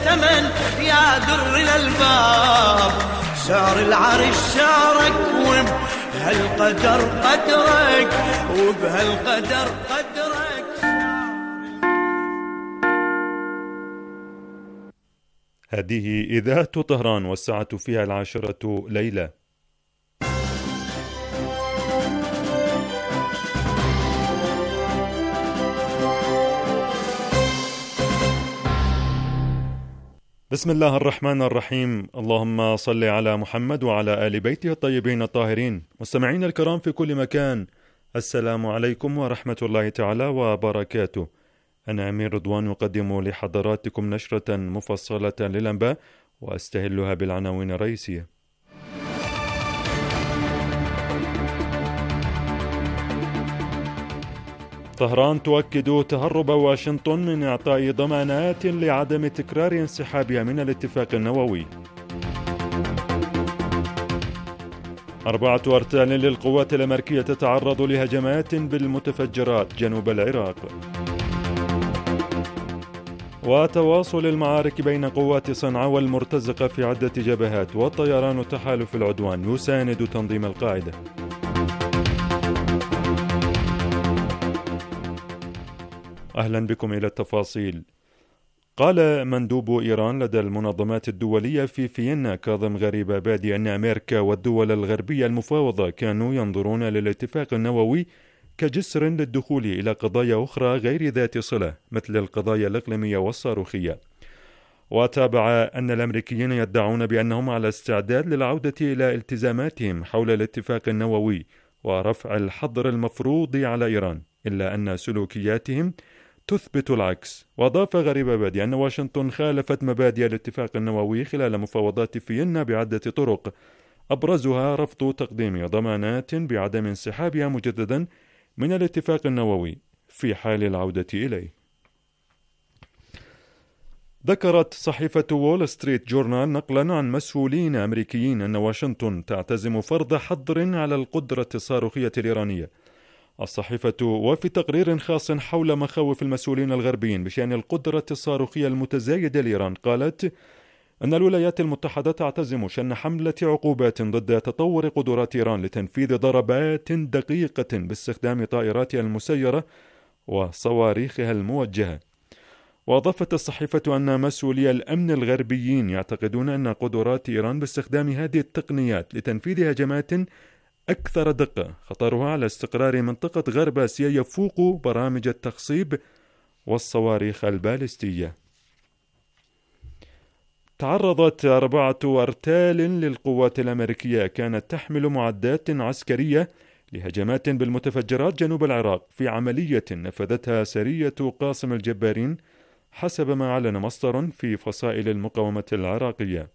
الثمن يا در الألباب. سار العرش سارك وبهالقدر قدرك، وبهالقدر قدرك. هذه إذاعة طهران والساعة فيها 10 ليلة. بسم الله الرحمن الرحيم. اللهم صل على محمد وعلى آل بيته الطيبين الطاهرين. مستمعين الكرام في كل مكان، السلام عليكم ورحمة الله تعالى وبركاته. أنا أمير رضوان أقدم لحضراتكم نشرة مفصلة للأنباء وأستهلها بالعناوين الرئيسية. طهران تؤكد تهرب واشنطن من إعطاء ضمانات لعدم تكرار انسحابها من الاتفاق النووي. 4 أرتال للقوات الأمريكية تتعرض لهجمات بالمتفجرات جنوب العراق. وتواصل المعارك بين قوات صنعاء والمرتزقة في عدة جبهات، وطيران تحالف العدوان يساند تنظيم القاعدة. أهلا بكم إلى التفاصيل. قال مندوب إيران لدى المنظمات الدولية في فيينا كاظم غريبابادي أن أمريكا والدول الغربية المفاوضة كانوا ينظرون للاتفاق النووي كجسر للدخول إلى قضايا أخرى غير ذات صلة مثل القضايا الإقليمية والصاروخية. وتابع أن الأمريكيين يدعون بأنهم على استعداد للعودة إلى التزاماتهم حول الاتفاق النووي ورفع الحظر المفروض على إيران، إلا أن سلوكياتهم تثبت العكس. وأضاف غريبابادي أن واشنطن خالفت مبادئ الاتفاق النووي خلال مفاوضات فيينا بعدة طرق، أبرزها رفض تقديم ضمانات بعدم انسحابها مجددا من الاتفاق النووي في حال العودة إليه. ذكرت صحيفة وول ستريت جورنال نقلا عن مسؤولين أمريكيين أن واشنطن تعتزم فرض حظر على القدرة الصاروخية الإيرانية. الصحيفة وفي تقرير خاص حول مخاوف المسؤولين الغربيين بشأن القدرة الصاروخية المتزايدة لإيران قالت أن الولايات المتحدة تعتزم شن حملة عقوبات ضد تطور قدرات إيران لتنفيذ ضربات دقيقة باستخدام طائراتها المسيرة وصواريخها الموجهة. وأضافت الصحيفة أن مسؤولي الأمن الغربيين يعتقدون أن قدرات إيران باستخدام هذه التقنيات لتنفيذ هجمات أكثر دقة خطرها على استقرار منطقة غرب آسيا يفوق برامج التخصيب والصواريخ البالستية. تعرضت 4 أرتال للقوات الأمريكية كانت تحمل معدات عسكرية لهجمات بالمتفجرات جنوب العراق في عملية نفذتها سرية قاسم الجبارين حسب ما أعلن مصدر في فصائل المقاومة العراقية.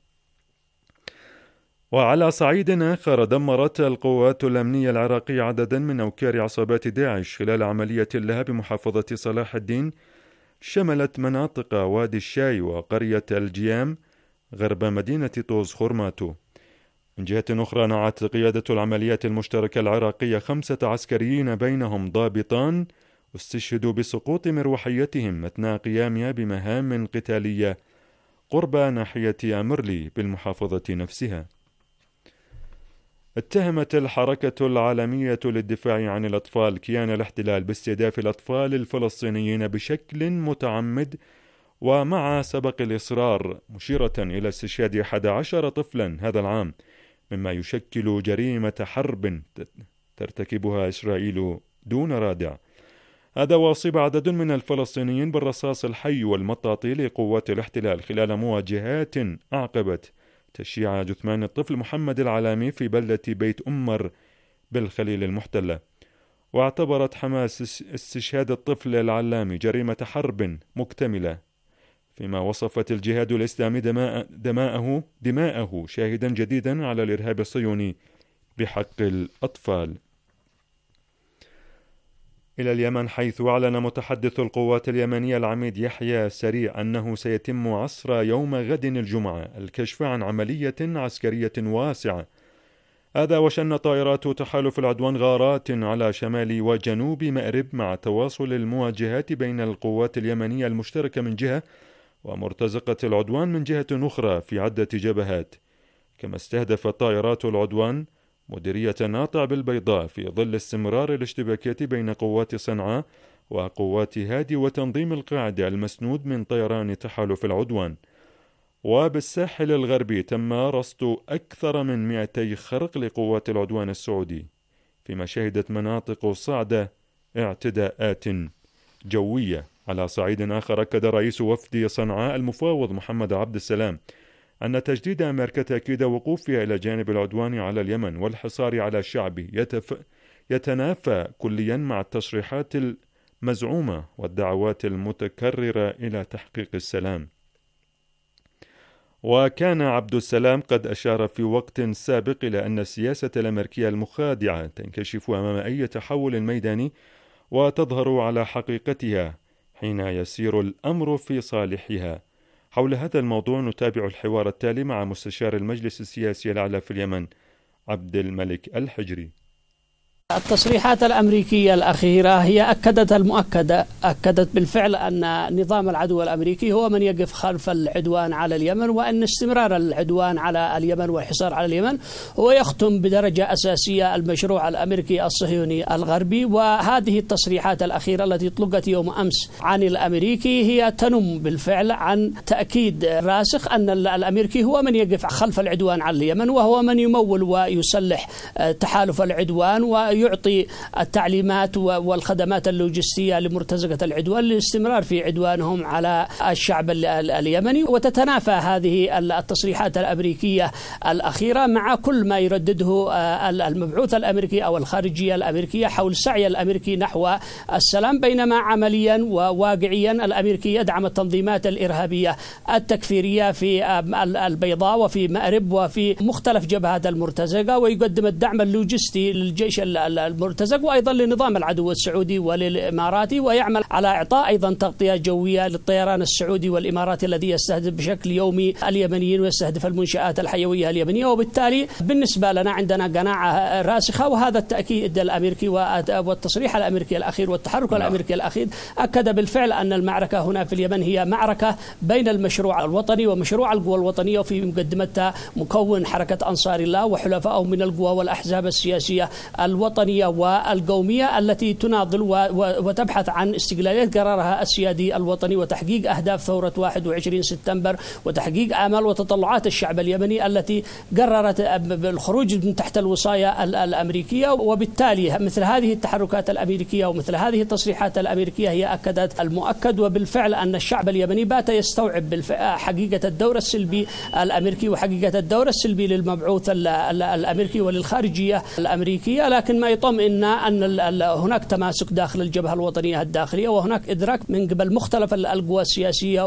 وعلى صعيد آخر دمرت القوات الأمنية العراقية عددا من أوكار عصابات داعش خلال عملية لها بمحافظة صلاح الدين شملت مناطق وادي الشاي وقرية الجيام غرب مدينة طوز خرماتو. من جهة أخرى نعت قيادة العمليات المشتركة العراقية 5 عسكريين بينهم ضابطان استشهدوا بسقوط مروحيتهم أثناء قيامها بمهام قتالية قرب ناحية أمرلي بالمحافظة نفسها. اتهمت الحركة العالمية للدفاع عن الأطفال كيان الاحتلال باستهداف الأطفال الفلسطينيين بشكل متعمد ومع سبق الإصرار، مشيرة إلى استشهاد 11 طفلا هذا العام، مما يشكل جريمة حرب ترتكبها إسرائيل دون رادع. هذا واصيب عدد من الفلسطينيين بالرصاص الحي والمطاطي لقوات الاحتلال خلال مواجهات أعقبت تشييع جثمان الطفل محمد العلامي في بلدة بيت أمر بالخليل المحتلة. واعتبرت حماس استشهاد الطفل العلامي جريمة حرب مكتملة، فيما وصفت الجهاد الإسلامي دماءه شاهدا جديدا على الإرهاب الصهيوني بحق الأطفال. إلى اليمن، حيث أعلن متحدث القوات اليمنية العميد يحيى سريع أنه سيتم عصر يوم غد الجمعة الكشف عن عملية عسكرية واسعة. هذا وشن طائرات تحالف العدوان غارات على شمال وجنوب مأرب مع تواصل المواجهات بين القوات اليمنية المشتركة من جهة ومرتزقة العدوان من جهة أخرى في عدة جبهات. كما استهدفت طائرات العدوان مديرية ناطع بالبيضاء في ظل استمرار الاشتباكات بين قوات صنعاء وقوات هادي وتنظيم القاعدة المسنود من طيران تحالف العدوان. وبالساحل الغربي تم رصد أكثر من 200 خرق لقوات العدوان السعودي، فيما شهدت مناطق صعدة اعتداءات جوية. على صعيد آخر، أكد رئيس وفد صنعاء المفاوض محمد عبد السلام أن تجديد أمريكا تأكيد وقوفها إلى جانب العدوان على اليمن والحصار على شعبه يتنافى كليا مع التصريحات المزعومة والدعوات المتكررة إلى تحقيق السلام. وكان عبد السلام قد أشار في وقت سابق إلى أن السياسة الأمريكية المخادعة تنكشف أمام أي تحول ميداني وتظهر على حقيقتها حين يسير الأمر في صالحها. حول هذا الموضوع نتابع الحوار التالي مع مستشار المجلس السياسي الأعلى في اليمن عبد الملك الحجري. التصريحات الأمريكية الأخيرة هي أكدت بالفعل أن نظام العدو الأمريكي هو من يقف خلف العدوان على اليمن، وأن استمرار العدوان على اليمن والحصار على اليمن هو يختم بدرجة أساسية المشروع الأمريكي الصهيوني الغربي. وهذه التصريحات الأخيرة التي اطلقت يوم أمس عن الأمريكي هي تنم بالفعل عن تأكيد راسخ أن الأمريكي هو من يقف خلف العدوان على اليمن، وهو من يمول ويسلح تحالف العدوان ويعطي التعليمات والخدمات اللوجستية لمرتزقة العدوان للاستمرار في عدوانهم على الشعب اليمني. وتتنافى هذه التصريحات الأمريكية الأخيرة مع كل ما يردده المبعوث الأمريكي أو الخارجية الأمريكية حول سعي الأمريكي نحو السلام، بينما عمليا وواقعيا الأمريكي يدعم التنظيمات الإرهابية التكفيرية في البيضاء وفي مأرب وفي مختلف جبهات المرتزقة، ويقدم الدعم اللوجستي للجيش المرتزق وأيضا لنظام العدو السعودي وللإماراتي، ويعمل على إعطاء أيضا تغطية جوية للطيران السعودي والإماراتي الذي يستهدف بشكل يومي اليمنيين ويستهدف المنشآت الحيوية اليمنية. وبالتالي بالنسبة لنا عندنا قناعة راسخة، وهذا التأكيد الأمريكي والتصريح الأمريكي الأخير والتحرك الأمريكي الأخير أكد بالفعل أن المعركة هنا في اليمن هي معركة بين المشروع الوطني ومشروع القوى الوطنية، وفي مقدمتها مكون حركة أنصار الله وحلفائه من القوى والأحزاب السياسية الوطنية والقومية التي تناضل وتبحث عن استقلالية قرارها السيادي الوطني وتحقيق أهداف ثورة 21 سبتمبر وتحقيق آمال وتطلعات الشعب اليمني التي قررت بالخروج من تحت الوصاية الأمريكية. وبالتالي مثل هذه التحركات الأمريكية ومثل هذه التصريحات الأمريكية هي أكدت المؤكد وبالفعل أن الشعب اليمني بات يستوعب حقيقة الدور السلبي الأمريكي وحقيقة الدور السلبي للمبعوث الأمريكي وللخارجية الأمريكية، لكن ما يطمئننا أن هناك تماسك داخل الجبهة الوطنية الداخلية، وهناك إدراك من قبل مختلف القوى السياسية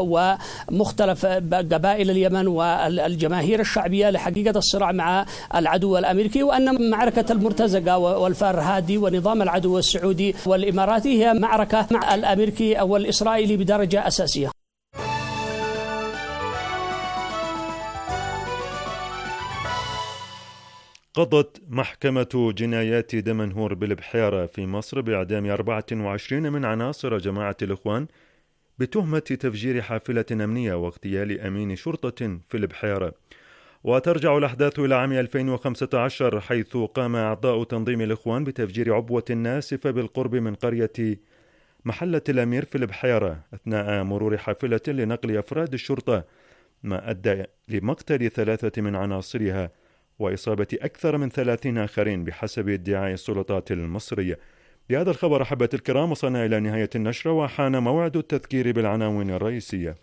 ومختلف قبائل اليمن والجماهير الشعبية لحقيقة الصراع مع العدو الأمريكي، وأن معركة المرتزقة والفار هادي ونظام العدو السعودي والإماراتي هي معركة مع الأمريكي والإسرائيلي بدرجة أساسية. قضت محكمة جنايات دمنهور بالبحيرة في مصر بإعدام 24 من عناصر جماعة الإخوان بتهمة تفجير حافلة أمنية واغتيال أمين شرطة في البحيرة. وترجع الأحداث إلى عام 2015 حيث قام أعضاء تنظيم الإخوان بتفجير عبوة ناسفة بالقرب من قرية محلة الأمير في البحيرة أثناء مرور حافلة لنقل أفراد الشرطة، ما أدى لمقتل 3 من عناصرها وإصابة أكثر من 30 آخرين بحسب ادعاء السلطات المصرية. بهذا الخبر أحبتي الكرام وصلنا إلى نهاية النشرة وحان موعد التذكير بالعناوين الرئيسية.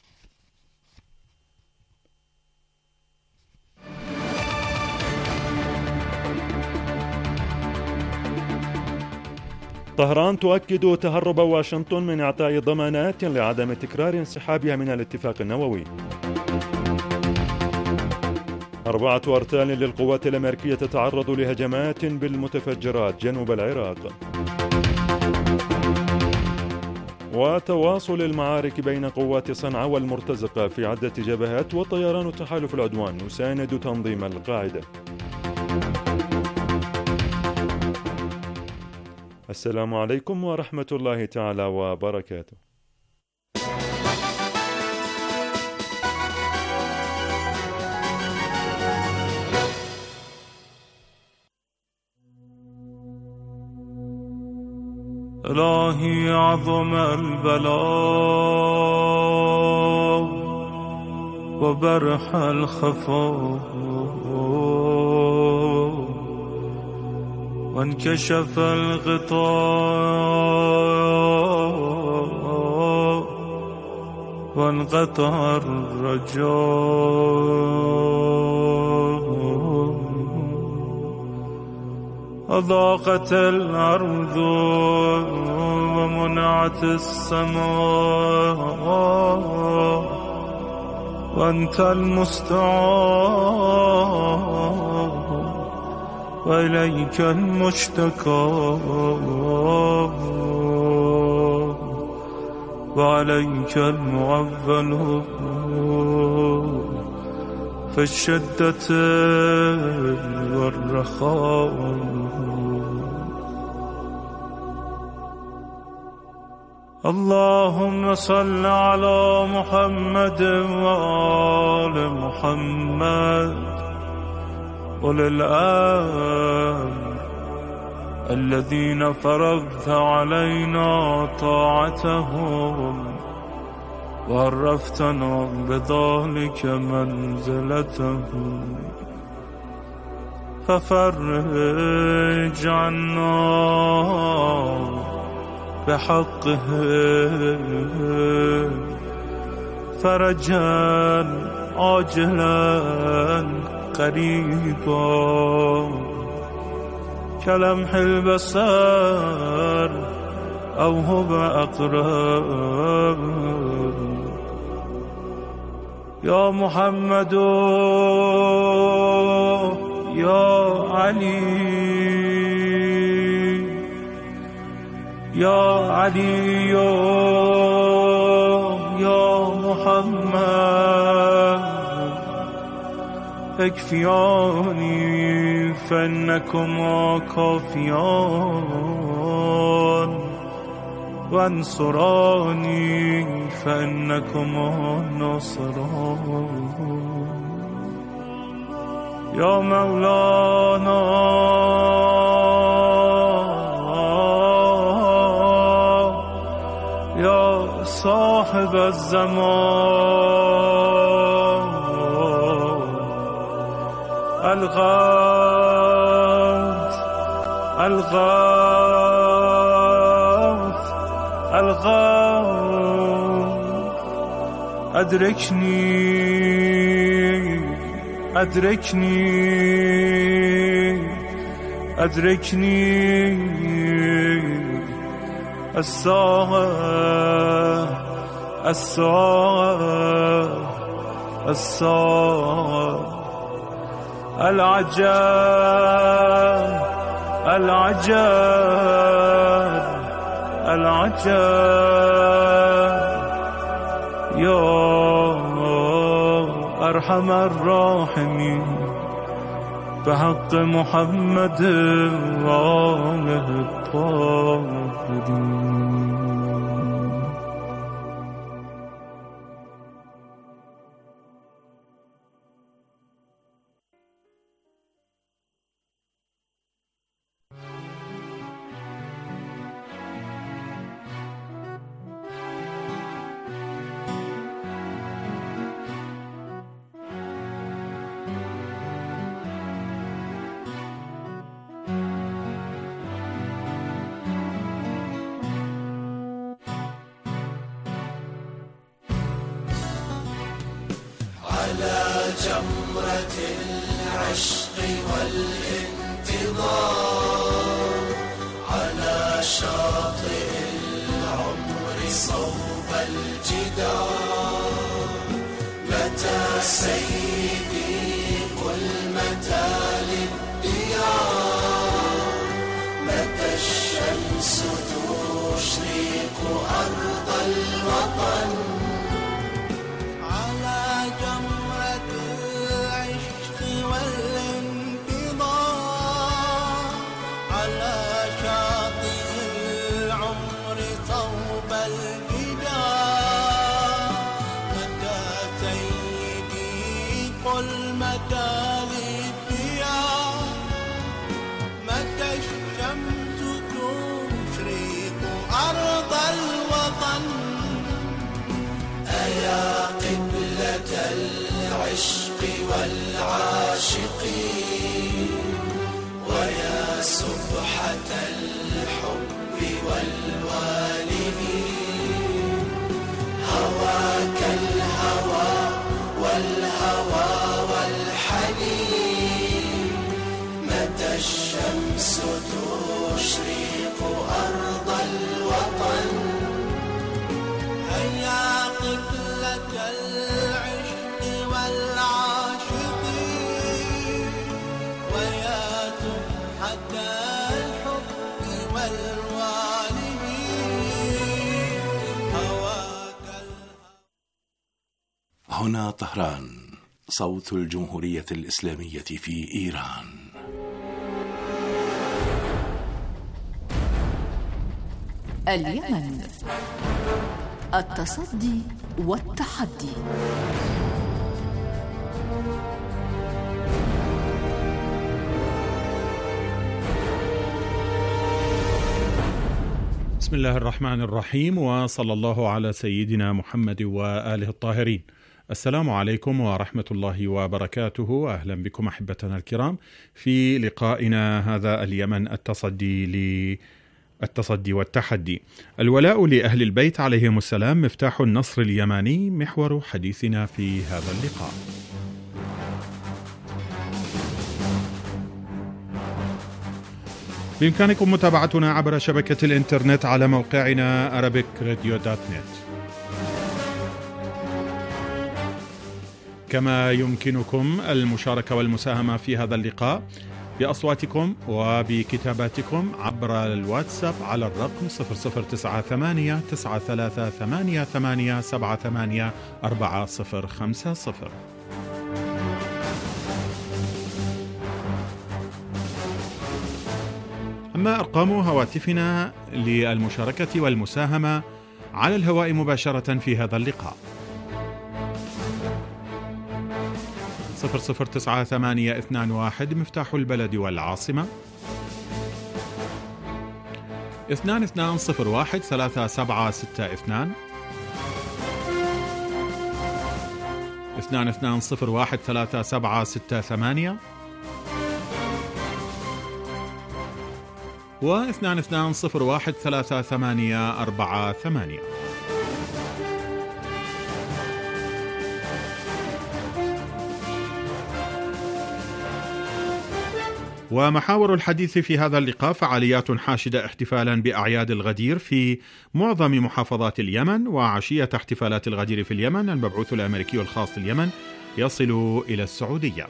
طهران تؤكد تهرب واشنطن من إعطاء ضمانات لعدم تكرار انسحابها من الاتفاق النووي. 4 أرتال للقوات الأمريكية تتعرض لهجمات بالمتفجرات جنوب العراق. وتواصل المعارك بين قوات صنعاء والمرتزقة في عدة جبهات، وطيران تحالف العدوان يساند تنظيم القاعدة. السلام عليكم ورحمة الله تعالى وبركاته. إلهي عظم البلاء وبرح الخفاء وانكشف الغطاء وانقطع الرجاء أضاقت الأرض ومنعت السماء وأنت المستعان وإليك المشتكى وعليك المعول في الشدة والرخاء. اللهم صل على محمد وآل محمد أولي الأمر الذين فرضت علينا طاعتهم وعرفتنا بذلك منزلتهم ففرج عنا بحقه فرجا عاجلا قريبا كلمح البصر أو هو أقرب. يا محمد يا علي يا علي يا محمد اكفياني فإنكما كافيان وانصراني فإنكما ناصران. يا مولانا يا صاحب الزمان الغوث الغوث الغوث أدركني أدركني أدركني الساعة الساعة الساعة العجاب العجاب العجاب. يا أرحم الراحمين بحق محمد وآله الطاهرين. على جمرة العشق والانتظار على شاطئ العمر صوب الجدار متى سيدي قل متى للديار متى الشمس تشرق أرض الوطن متى الشمس تشرق والعاشقين ويا سبحة الحب والوالدين هواك الهوى والهوى والحنين متى الشمس تشرق أرض الوطن هيا قبلة العشق والعاشقين ويا تبحة الحب والوالدين هواك هنا طهران، صوت الجمهورية الإسلامية في إيران. اليمن، التصدي والتحدي. بسم الله الرحمن الرحيم، وصلى الله على سيدنا محمد وآله الطاهرين. السلام عليكم ورحمة الله وبركاته. أهلا بكم أحبتنا الكرام في لقائنا هذا اليمن، التصدي والتحدي. الولاء لأهل البيت عليهم السلام مفتاح النصر اليماني، محور حديثنا في هذا اللقاء. بإمكانكم متابعتنا عبر شبكة الإنترنت على موقعنا arabicradio.net، كما يمكنكم المشاركة والمساهمة في هذا اللقاء بأصواتكم وبكتاباتكم عبر الواتساب على الرقم 0098 9388 78 4050. أما أرقام هواتفنا للمشاركة والمساهمة على الهواء مباشرة في هذا اللقاء: 009821 مفتاح البلد والعاصمة، 2201 3762 2201 3768 و 2201 3848. ومحاور الحديث في هذا اللقاء: فعاليات حاشدة احتفالا بأعياد الغدير في معظم محافظات اليمن، وعشية احتفالات الغدير في اليمن المبعوث الأمريكي الخاص لليمن يصل إلى السعودية.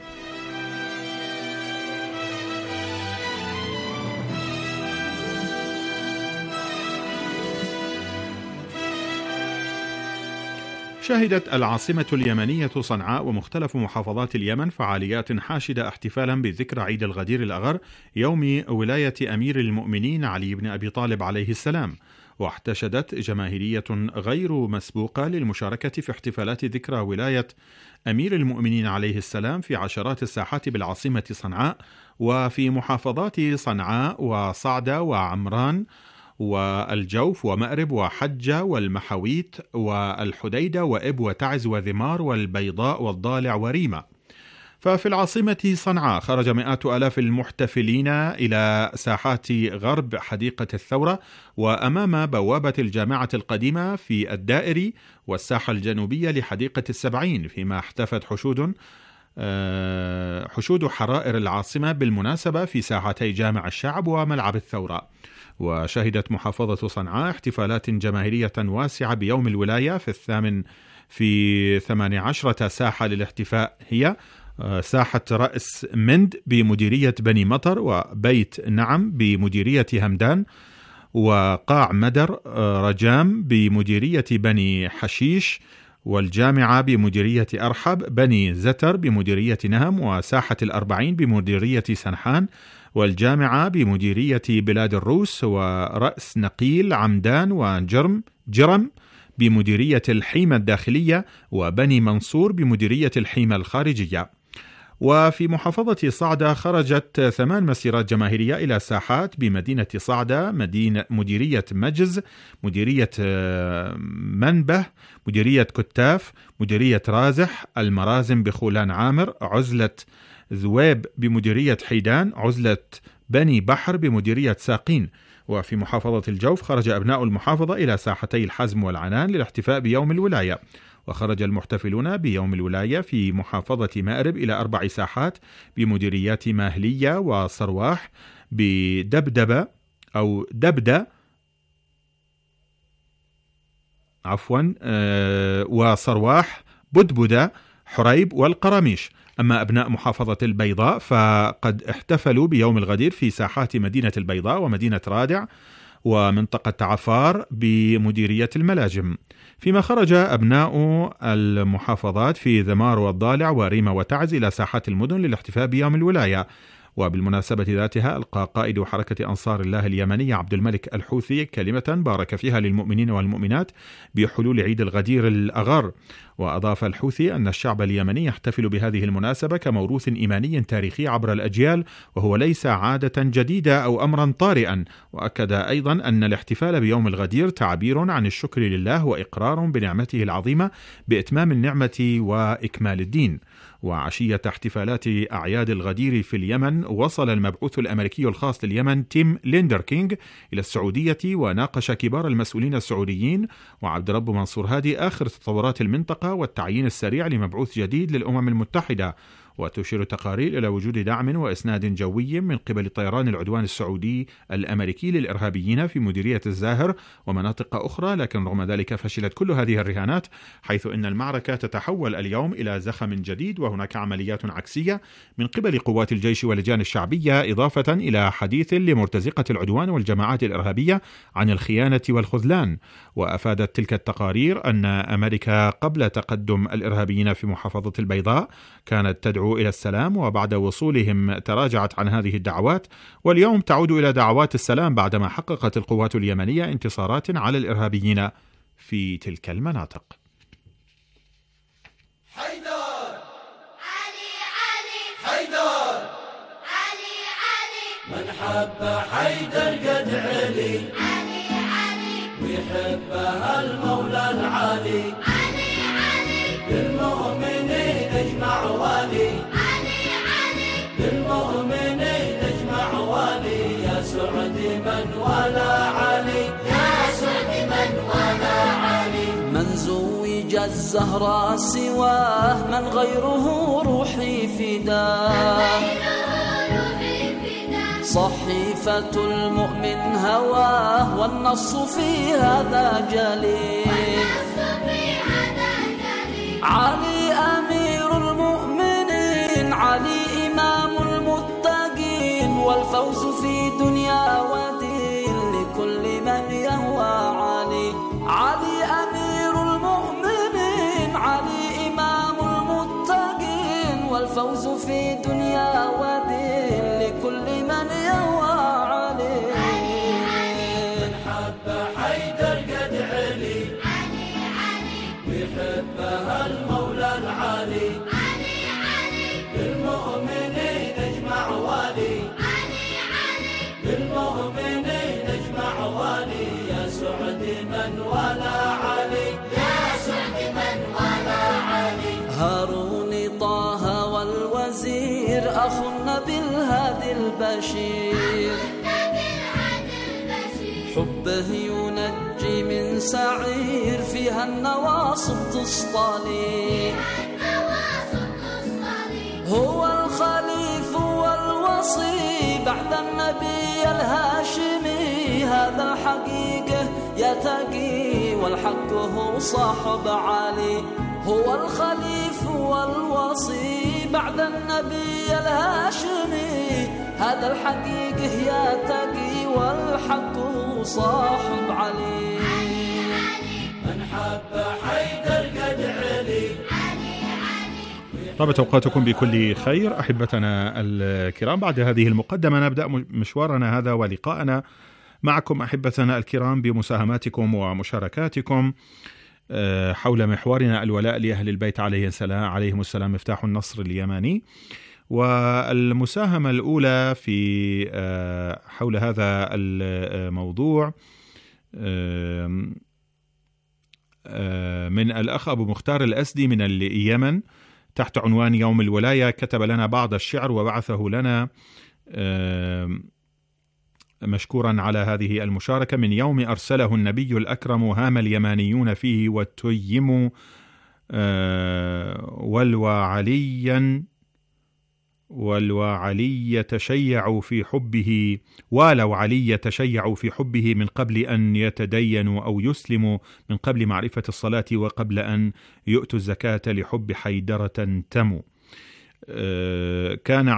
شهدت العاصمة اليمنية صنعاء ومختلف محافظات اليمن فعاليات حاشدة احتفالا بذكرى عيد الغدير الأغر، يوم ولاية أمير المؤمنين علي بن أبي طالب عليه السلام. واحتشدت جماهيرية غير مسبوقة للمشاركة في احتفالات ذكرى ولاية أمير المؤمنين عليه السلام في عشرات الساحات بالعاصمة صنعاء، وفي محافظات صنعاء وصعدة وعمران والجوف ومأرب وحجة والمحاويت والحديدة وإب وتعز وذمار والبيضاء والضالع وريمة. ففي العاصمة صنعاء خرج مئات آلاف المحتفلين إلى ساحات غرب حديقة الثورة وأمام بوابة الجامعة القديمة في الدائري والساحة الجنوبية لحديقة السبعين، فيما احتفت حشود حرائر العاصمة بالمناسبة في ساحتي جامع الشعب وملعب الثورة. وشهدت محافظة صنعاء احتفالات جماهيرية واسعة بيوم الولاية في 18 ساحة للاحتفاء، هي ساحة رأس مند بمديرية بني مطر، وبيت نعم بمديرية همدان، وقاع مدر رجام بمديرية بني حشيش، والجامعة بمديرية أرحب، بني زتر بمديرية نهم، وساحة الأربعين بمديرية سنحان، والجامعة بمديرية بلاد الروس، ورأس نقيل عمدان وجرم بمديرية الحيمة الداخلية، وبني منصور بمديرية الحيمة الخارجية. وفي محافظة صعدة خرجت 8 مسيرات جماهيرية إلى ساحات بمدينة صعدة، مديرية مجز، مديرية منبه، مديرية كتاف، مديرية رازح، المرازم بخولان عامر، عزلة ذويب بمديرية حيدان، عزلة بني بحر بمديرية ساقين. وفي محافظة الجوف خرج أبناء المحافظة إلى ساحتي الحزم والعنان للاحتفاء بيوم الولاية. وخرج المحتفلون بيوم الولاية في محافظة مأرب إلى 4 ساحات بمديريات ماهلية وصرواح بدبدبة أو دبدة وصرواح، بدبدة، حريب والقراميش. أما أبناء محافظة البيضاء فقد احتفلوا بيوم الغدير في ساحات مدينة البيضاء ومدينة رادع ومنطقة عفار بمديرية الملاجم. فيما خرج أبناء المحافظات في ذمار والضالع وريمة وتعز إلى ساحات المدن للاحتفاء بيوم الولاية. وبالمناسبة ذاتها ألقى قائد حركة أنصار الله اليمنية عبد الملك الحوثي كلمة بارك فيها للمؤمنين والمؤمنات بحلول عيد الغدير الأغر. وأضاف الحوثي أن الشعب اليمني يحتفل بهذه المناسبة كموروث إيماني تاريخي عبر الأجيال، وهو ليس عادة جديدة أو أمرا طارئا. وأكد أيضا أن الاحتفال بيوم الغدير تعبير عن الشكر لله وإقرار بنعمته العظيمة بإتمام النعمة وإكمال الدين. وعشية احتفالات أعياد الغدير في اليمن وصل المبعوث الأمريكي الخاص لليمن تيم ليندركينغ إلى السعودية وناقش كبار المسؤولين السعوديين وعبد رب منصور هادي آخر تطورات المنطقة والتعيين السريع لمبعوث جديد للأمم المتحدة. وتشير تقارير إلى وجود دعم وإسناد جوي من قبل طيران العدوان السعودي الأمريكي للإرهابيين في مديرية الزاهر ومناطق أخرى، لكن رغم ذلك فشلت كل هذه الرهانات، حيث إن المعركة تتحول اليوم إلى زخم جديد وهناك عمليات عكسية من قبل قوات الجيش واللجان الشعبية، إضافة إلى حديث لمرتزقة العدوان والجماعات الإرهابية عن الخيانة والخذلان. وأفادت تلك التقارير أن أمريكا قبل تقدم الإرهابيين في محافظة البيضاء كانت تدعو إلى السلام، وبعد وصولهم تراجعت عن هذه الدعوات، واليوم تعود إلى دعوات السلام بعدما حققت القوات اليمنية انتصارات على الإرهابيين في تلك المناطق. حيدر علي علي حيدر علي علي من حب حيدر قد علي علي علي ويحبها المولى العالي علي علي للمؤمنين اجمع والي علي علي للمؤمنين اجمع والي يا سعد من ولا علي يا سعد من ولا علي من زوج الزهراء سواه من غيره روحي فداه صحيفة المؤمن هواه والنص في هذا جليل علي أمير المؤمنين علي إمام المتقين والفوز في دنيا ودين لكل من يهوى علي علي أمير المؤمنين علي إمام المتقين والفوز في دنيا ودين لكل من يهوى علي من حب حيدر قد علي ويحبها المولى العالي علي علي للمؤمنين اجمع والي علي علي للمؤمنين اجمع والي يا سعد من ولا علي يا سعد من ولا علي هارون طه والوزير أخو النبي الهادي البشير حبه ينجي من سعير فيها النواصب تصطلي هو الخليف والوصي بعد النبي الهاشمي هذا الحقيقة يتقي والحق هو صاحب علي هو الخليف والوصي بعد النبي الهاشمي هذا الحقيقة يتقي والحق هو صاحب علي من حب حيدر قد علي. طابت أوقاتكم بكل خير أحبتنا الكرام. بعد هذه المقدمة نبدأ مشوارنا هذا ولقاءنا معكم أحبتنا الكرام بمساهماتكم ومشاركاتكم حول محورنا الولاء لأهل البيت عليهم السلام مفتاح النصر اليماني. والمساهمة الأولى في حول هذا الموضوع من الأخ أبو مختار الأسدي من اليمن تحت عنوان يوم الولاية. كتب لنا بعض الشعر وبعثه لنا مشكورا على هذه المشاركة. من يوم أرسله النبي الأكرم هام اليمانيون فيه والتيم والوا علي تشيعوا في حبه من قبل أن يتدينوا أو يسلموا، من قبل معرفة الصلاة وقبل أن يؤتوا الزكاة لحب حيدرة تموا. كان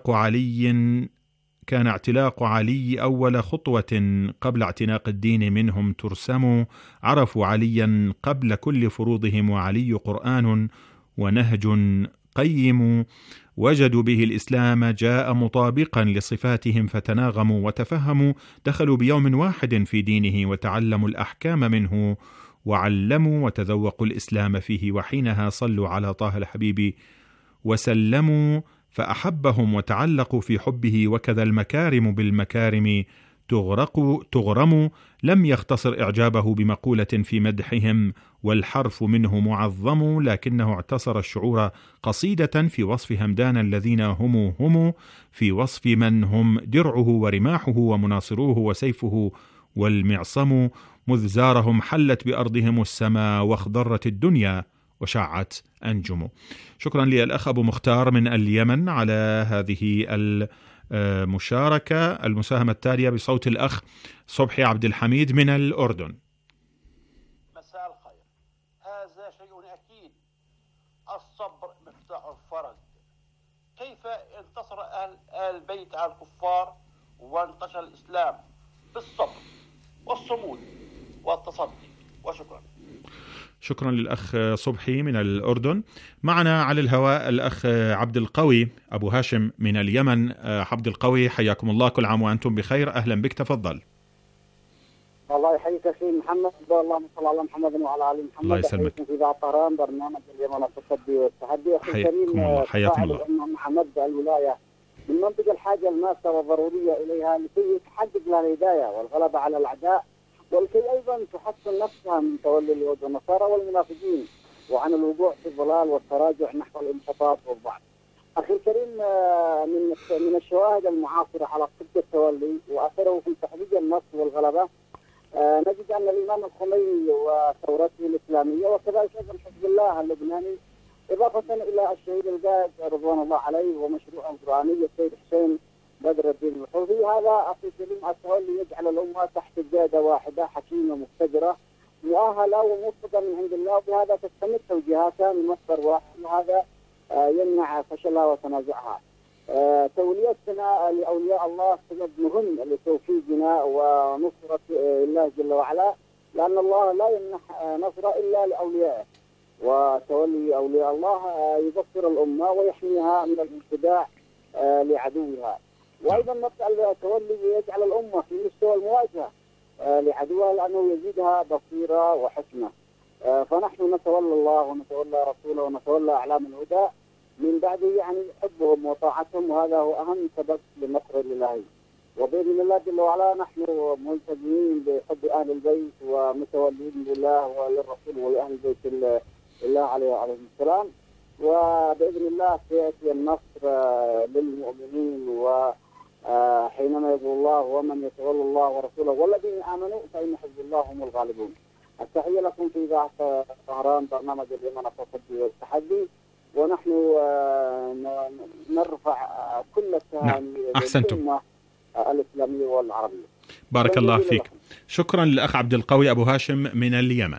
اعتلاق علي أول خطوة قبل اعتناق الدين منهم ترسم. عرفوا عليا قبل كل فروضهم وعلي قرآن ونهج قيم. وجدوا به الإسلام جاء مطابقا لصفاتهم فتناغموا وتفهموا. دخلوا بيوم واحد في دينه وتعلموا الأحكام منه وعلموا وتذوقوا الإسلام فيه. وحينها صلوا على طه الحبيب وسلموا فأحبهم وتعلقوا في حبه. وكذا المكارم بالمكارم تغرم. لم يختصر إعجابه بمقولة في مدحهم والحرف منه معظم، لكنه اعتصر الشعور قصيدة في وصف همدان الذين هم في وصف من هم درعه ورماحه ومناصروه وسيفه والمعصم. مذ زارهم حلت بأرضهم السماء واخضرت الدنيا وشعت أنجم. شكرا للأخ أبو مختار من اليمن على هذه المشاركة. المساهمة التالية بصوت الأخ صبحي عبد الحميد من الأردن. مساء الخير. هذا شيء أكيد، الصبر مفتاح الفرج. كيف انتصر أهل البيت على الكفار وانتشر الإسلام؟ بالصبر والصمود والتصدي. وشكرا. شكرا للأخ صبحي من الأردن. معنا على الهواء الأخ عبد القوي أبو هاشم من اليمن. عبد القوي حياكم الله، كل عام وأنتم بخير، أهلا بك، تفضل. الله يحييك أخي محمد، اللهم صل على محمد وعلى آل محمد. الله يسلمك. في إذاعة طهران برنامج اليمن التصدي والتحدي. أخي الكريم، حياكم الله. محمد الولاية من منطق الحاجة الماسة والضرورية إليها لكي تحقق لها الهداية والغلبة على الأعداء، ولكي أيضا تحصن نفسها من تولي اليهود والنصارى والمنافقين وعن الوقوع في الضلال والتراجع نحو الانحطاط والضعف. أخي الكريم، من الشواهد المعاصرة على صدق التولي وأثره في تحقيق النصر والغلبة نجد أن الإمام الخميني وثورته الإسلامية وكذلك أيضا حزب الله اللبناني إضافة إلى الشهيد القائد رضوان الله عليه ومشروع القرآني السيد حسين بدر الدين الحوثي، هذا أخي الكريم التولي يجعل الأمة تحت قيادة واحدة حكيمة مقتدرة مؤهلة وموفقة من عند الله، وبهذا تستمر توجيهاتها من مصدر واحد، وهذا يمنع فشلها وتنازعها. توليتنا لأولياء الله سبب مهم لتوفيقنا ونصرة الله جل وعلا، لأن الله لا يمنح نصر إلا لأوليائه، وتولي أولياء الله يبصر الأمة ويحميها من الانخداع لعدوها. وأيضا مبدأ التولي يجعل الأمة في مستوى المواجهة لعدوها، لأنه يزيدها بصيرة وحكمة. فنحن نتولى الله ونتولى رسوله ونتولى أعلام الهدى من بعده، يعني حبهم وطاعتهم، وهذا هو أهم سبب للنصر الإلهي. وبإذن الله جل وعلا نحن ملتزمين بحب أهل البيت ومتولين لله وللرسول ولأهل البيت الله عليه السلام، وبإذن الله سيأتي النصر للمؤمنين. وحينما يقول الله ومن يتولى الله ورسوله والذين آمنوا فإن حزب الله هم الغالبون. التحية لكم في إذاعة طهران برنامج اليمن التصدي والتحدي، ونحن نرفع كل التهاني للأمة الإسلامية والعربية. بارك الله فيك. شكرا للأخ عبد القوي أبو هاشم من اليمن.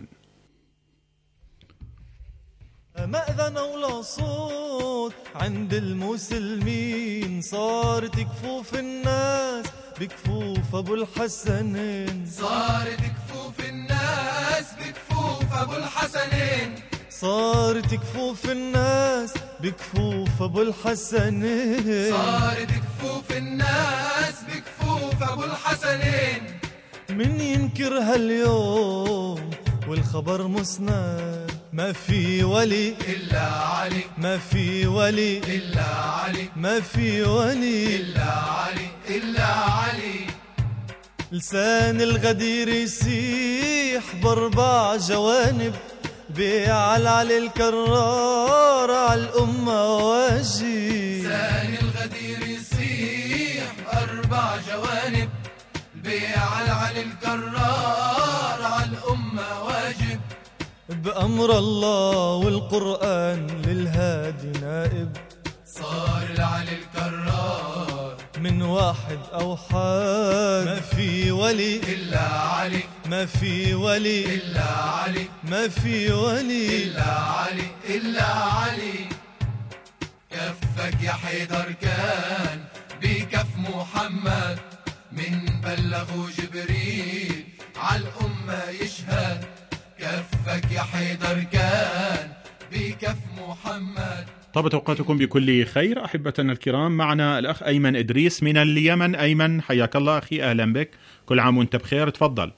مأذن ولا صوت عند المسلمين، صارت كفوف الناس بكفوف أبو الحسنين، صارت كفوف الناس بكفوف أبو الحسنين، صارت كفوف الناس بكفوف أبو الحسنين، صارت كفوف الناس بكفوف أبو الحسنين. من ينكر هاليوم والخبر مسند. ما في ولي إلا علي، ما في ولي إلا علي، ما في ولي إلا علي، إلا علي. لسان الغدير يسيح باربع جوانب، بيعلعل الكرار عالأمة واجب. لسان الغدير يسيح بأربع جوانب، بيعلعل الكرار عالأمة واجب. بأمر الله والقرآن للهادي نائب، صار العلي الكرار من واحد أو حاد. ما في ولي إلا علي، ما في ولي إلا علي، ما في ولي إلا علي، إلا علي. كفك يا حيدر كان بكف محمد، من بلغوا جبريل عالأمة يشهد. كفك يا حيدر كان بكف محمد. طابت أوقاتكم بكل خير أحبتنا الكرام. معنا الأخ أيمن إدريس من اليمن. أيمن حياك الله أخي، أهلا بك، كل عام وأنت بخير، تفضل.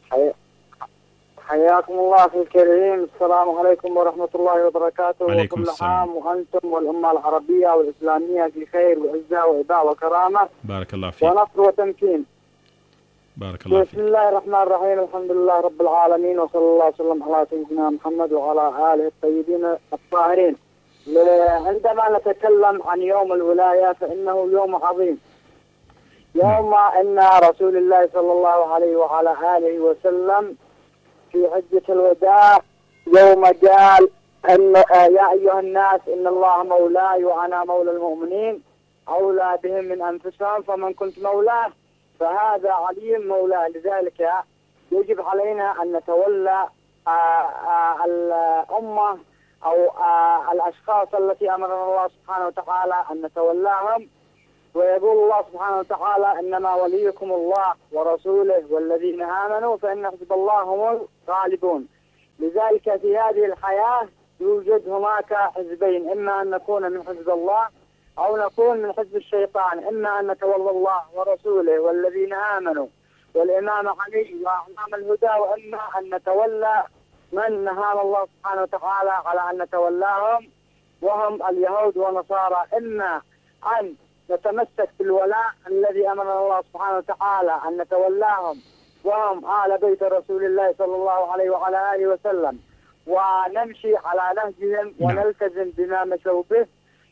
حياكم الله أخي الكريم، السلام عليكم ورحمة الله وبركاته. عليكم وكل السلام. عام وأنتم والأمة العربية والإسلامية في خير وعزة وإباء وكرامة بارك الله فيك. ونصر وتمكين. بارك الله فيك. بسم الله الرحمن الرحيم، الحمد لله رب العالمين، وصلى الله وسلم على سيدنا محمد وعلى آله الطيبين الطاهرين. عندما نتكلم عن يوم الولاية فإنه يوم عظيم، يوم أن رسول الله صلى الله عليه وعلى آله وسلم في حجة الوداع يوم قال أن يا أيها الناس إن الله مولاي وأنا مولى المؤمنين، أولى بهم من أنفسهم، فمن كنت مولاه فهذا علي مولاه. لذلك يجب علينا أن نتولى الأمة أو الأشخاص التي أمرنا الله سبحانه وتعالى أن نتولاهم. ويقول الله سبحانه وتعالى إنما وليكم الله ورسوله والذين آمنوا فإن حزب الله هم الغالبون. لذلك في هذه الحياة يوجد هناك حزبين، إما أن نكون من حزب الله أو نكون من حزب الشيطان، إما أن نتولى الله ورسوله والذين آمنوا والإمام علي وأعلام الهدى، وإما أن نتولى من نهانا الله سبحانه وتعالى على أن نتولاهم وهم اليهود والنصارى. إما أن نتمسك بالولاء الذي أمرنا الله سبحانه وتعالى أن نتولاهم وهم آل بيت رسول الله صلى الله عليه وعلى آله وسلم، ونمشي على نهجهم ونلتزم بما مشوا به،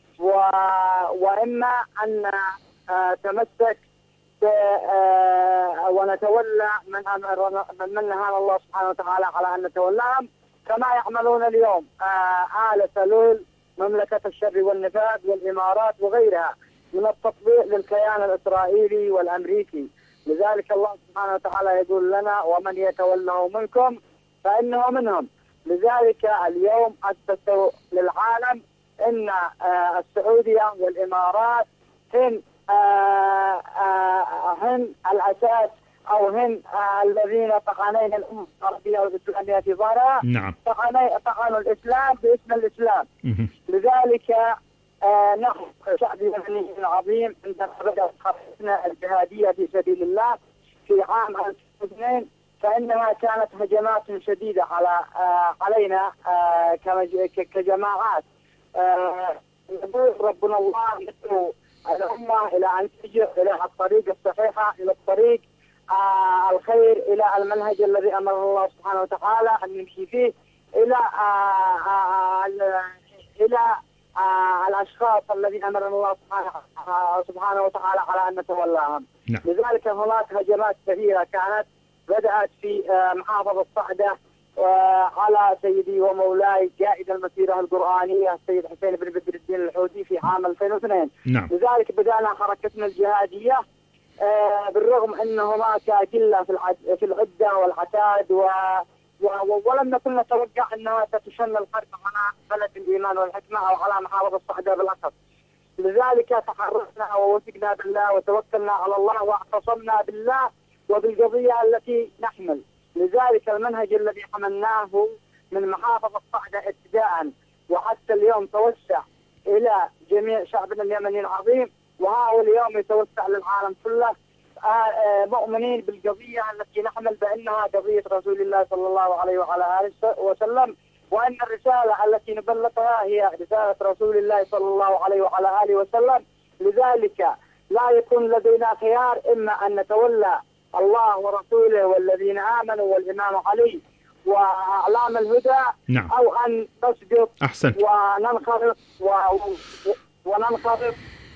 وإما أن نتمسك ونتولى من نهانا الله سبحانه وتعالى على أن نتولاهم، كما يعملون اليوم آل سلول، مملكة الشر والنفاق والإمارات وغيرها من التطبيق للكيان الإسرائيلي والأمريكي. لذلك الله سبحانه وتعالى يقول لنا ومن يتوله منكم فإنه منهم. لذلك اليوم أثبتوا للعالم أن السعودية والإمارات هن الأساس أو هن الذين طعنين الأمة العربية والإسلامية في ظهرها. نعم. طعنوا الإسلام باسم الإسلام. لذلك نحن شعب يمني عظيم عندما بدأت حركتنا الجهادية في سبيل الله في عام 2002، فإنها كانت هجمات شديدة علينا كجماعات. يقول ربنا الله يدعو الأمة إلى أن تجر إلى الطريق الصحيحة، إلى الطريق الخير، إلى المنهج الذي أمر الله سبحانه وتعالى أن نمشي فيه، إلى الأشخاص الذين أمرنا الله سبحانه وتعالى على أن نتولاهم. نعم. لذلك هناك هجمات كثيرة كانت بدأت في محافظة صعدة على سيدي ومولاي قائد المسيرة القرآنية السيد حسين بن بدر الدين الحوثي في عام 2002. نعم. لذلك بدأنا حركتنا الجهادية بالرغم أن هناك قلة في العدة والعتاد ولم نكن نتوقع أنها ستشن الحرب على بلد الإيمان والحكمة أو على محافظة صعدة بالأخص. لذلك تحركنا ووثقنا بالله وتوكلنا على الله واعتصمنا بالله وبالقضية التي نحمل. لذلك المنهج الذي حملناه من محافظة صعدة ابتداء وحتى اليوم توسع إلى جميع شعبنا اليمني العظيم، وها هو اليوم يتوسع للعالم كله. مؤمنين بالقضية التي نحمل بأنها قضية رسول الله صلى الله عليه وعلى آله وسلم، وأن الرسالة التي نبلغها هي رسالة رسول الله صلى الله عليه وعلى آله وسلم. لذلك لا يكون لدينا خيار، إما أن نتولى الله ورسوله والذين آمنوا والإمام علي وأعلام الهدى، نعم. أو أن نسقط أحسنت. وننخرط